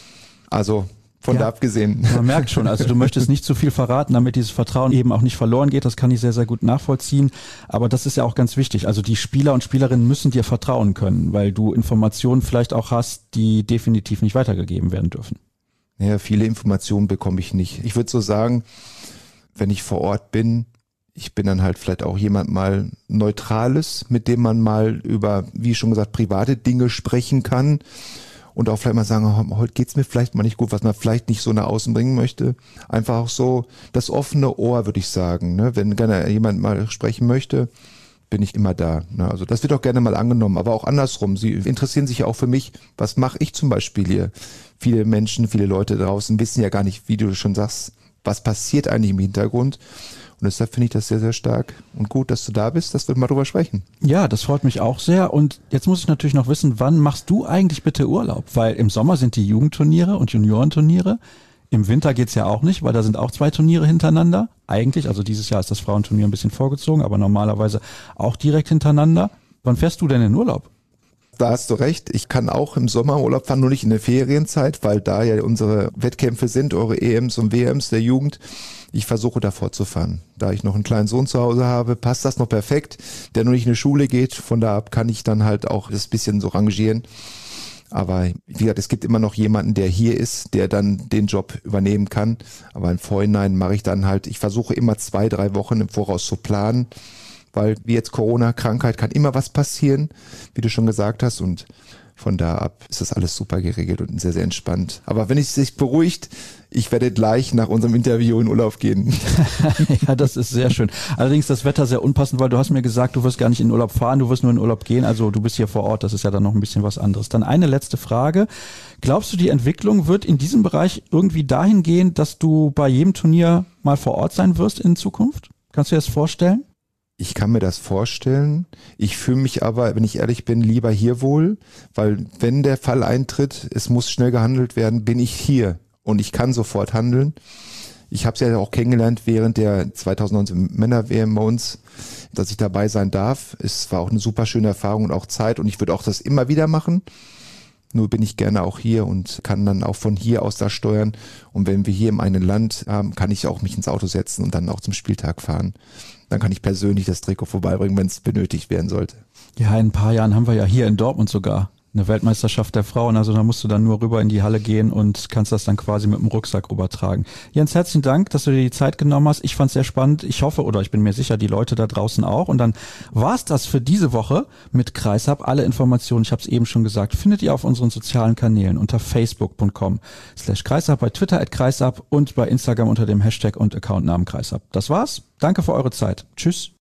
also von da abgesehen. Man merkt schon, also du möchtest nicht zu viel verraten, damit dieses Vertrauen eben auch nicht verloren geht. Das kann ich sehr, sehr gut nachvollziehen. Aber das ist ja auch ganz wichtig. Also die Spieler und Spielerinnen müssen dir vertrauen können, weil du Informationen vielleicht auch hast, die definitiv nicht weitergegeben werden dürfen. Ja, viele Informationen bekomme ich nicht. Ich würde so sagen, wenn ich vor Ort bin, ich bin dann halt vielleicht auch jemand mal Neutrales, mit dem man mal über, wie schon gesagt, private Dinge sprechen kann und auch vielleicht mal sagen, heute geht's mir vielleicht mal nicht gut, was man vielleicht nicht so nach außen bringen möchte. Einfach auch so das offene Ohr, würde ich sagen. Ne? Wenn gerne jemand mal sprechen möchte, bin ich immer da. Ne? Also das wird auch gerne mal angenommen, aber auch andersrum. Sie interessieren sich ja auch für mich, was mache ich zum Beispiel hier? Viele Menschen, viele Leute draußen wissen ja gar nicht, wie du schon sagst, was passiert eigentlich im Hintergrund. Und deshalb finde ich das sehr, sehr stark und gut, dass du da bist, dass wir mal drüber sprechen. Ja, das freut mich auch sehr. Und jetzt muss ich natürlich noch wissen, wann machst du eigentlich bitte Urlaub? Weil im Sommer sind die Jugendturniere und Juniorenturniere. Im Winter geht's ja auch nicht, weil da sind auch 2 Turniere hintereinander. Eigentlich, also dieses Jahr ist das Frauenturnier ein bisschen vorgezogen, aber normalerweise auch direkt hintereinander. Wann fährst du denn in Urlaub? Da hast du recht. Ich kann auch im Sommer Urlaub fahren, nur nicht in der Ferienzeit, weil da ja unsere Wettkämpfe sind, eure EMs und WMs der Jugend. Ich versuche da fortzufahren. Da ich noch einen kleinen Sohn zu Hause habe, passt das noch perfekt, der noch nicht in die Schule geht. Von da ab kann ich dann halt auch das bisschen so rangieren. Aber wie gesagt, es gibt immer noch jemanden, der hier ist, der dann den Job übernehmen kann. Aber im Vorhinein mache ich dann halt, ich versuche immer 2-3 Wochen im Voraus zu planen. Weil wie jetzt Corona-Krankheit kann immer was passieren, wie du schon gesagt hast. Und von da ab ist das alles super geregelt und sehr, sehr entspannt. Aber wenn es sich beruhigt, ich werde gleich nach unserem Interview in Urlaub gehen. Ja, das ist sehr schön. Allerdings das Wetter sehr unpassend, weil du hast mir gesagt, du wirst gar nicht in den Urlaub fahren, du wirst nur in den Urlaub gehen. Also du bist hier vor Ort, das ist ja dann noch ein bisschen was anderes. Dann eine letzte Frage. Glaubst du, die Entwicklung wird in diesem Bereich irgendwie dahin gehen, dass du bei jedem Turnier mal vor Ort sein wirst in Zukunft? Kannst du dir das vorstellen? Ich kann mir das vorstellen. Ich fühle mich aber, wenn ich ehrlich bin, lieber hier wohl, weil wenn der Fall eintritt, es muss schnell gehandelt werden, bin ich hier und ich kann sofort handeln. Ich habe es ja auch kennengelernt während der 2019 Männer-WM bei uns, dass ich dabei sein darf. Es war auch eine super schöne Erfahrung und auch Zeit und ich würde auch das immer wieder machen. Nur bin ich gerne auch hier und kann dann auch von hier aus da steuern. Und wenn wir hier im einen Land haben, kann ich auch mich ins Auto setzen und dann auch zum Spieltag fahren. Dann kann ich persönlich das Trikot vorbeibringen, wenn es benötigt werden sollte. Ja, in ein paar Jahren haben wir ja hier in Dortmund sogar eine Weltmeisterschaft der Frauen. Also da musst du dann nur rüber in die Halle gehen und kannst das dann quasi mit dem Rucksack rübertragen. Jens, herzlichen Dank, dass du dir die Zeit genommen hast. Ich fand es sehr spannend. Ich hoffe oder ich bin mir sicher, die Leute da draußen auch. Und dann war's das für diese Woche mit Kreishub. Alle Informationen, ich habe es eben schon gesagt, findet ihr auf unseren sozialen Kanälen unter facebook.com/Kreishub, bei Twitter @Kreishub und bei Instagram unter dem Hashtag und Accountnamen Kreishub. Das war's. Danke für eure Zeit. Tschüss.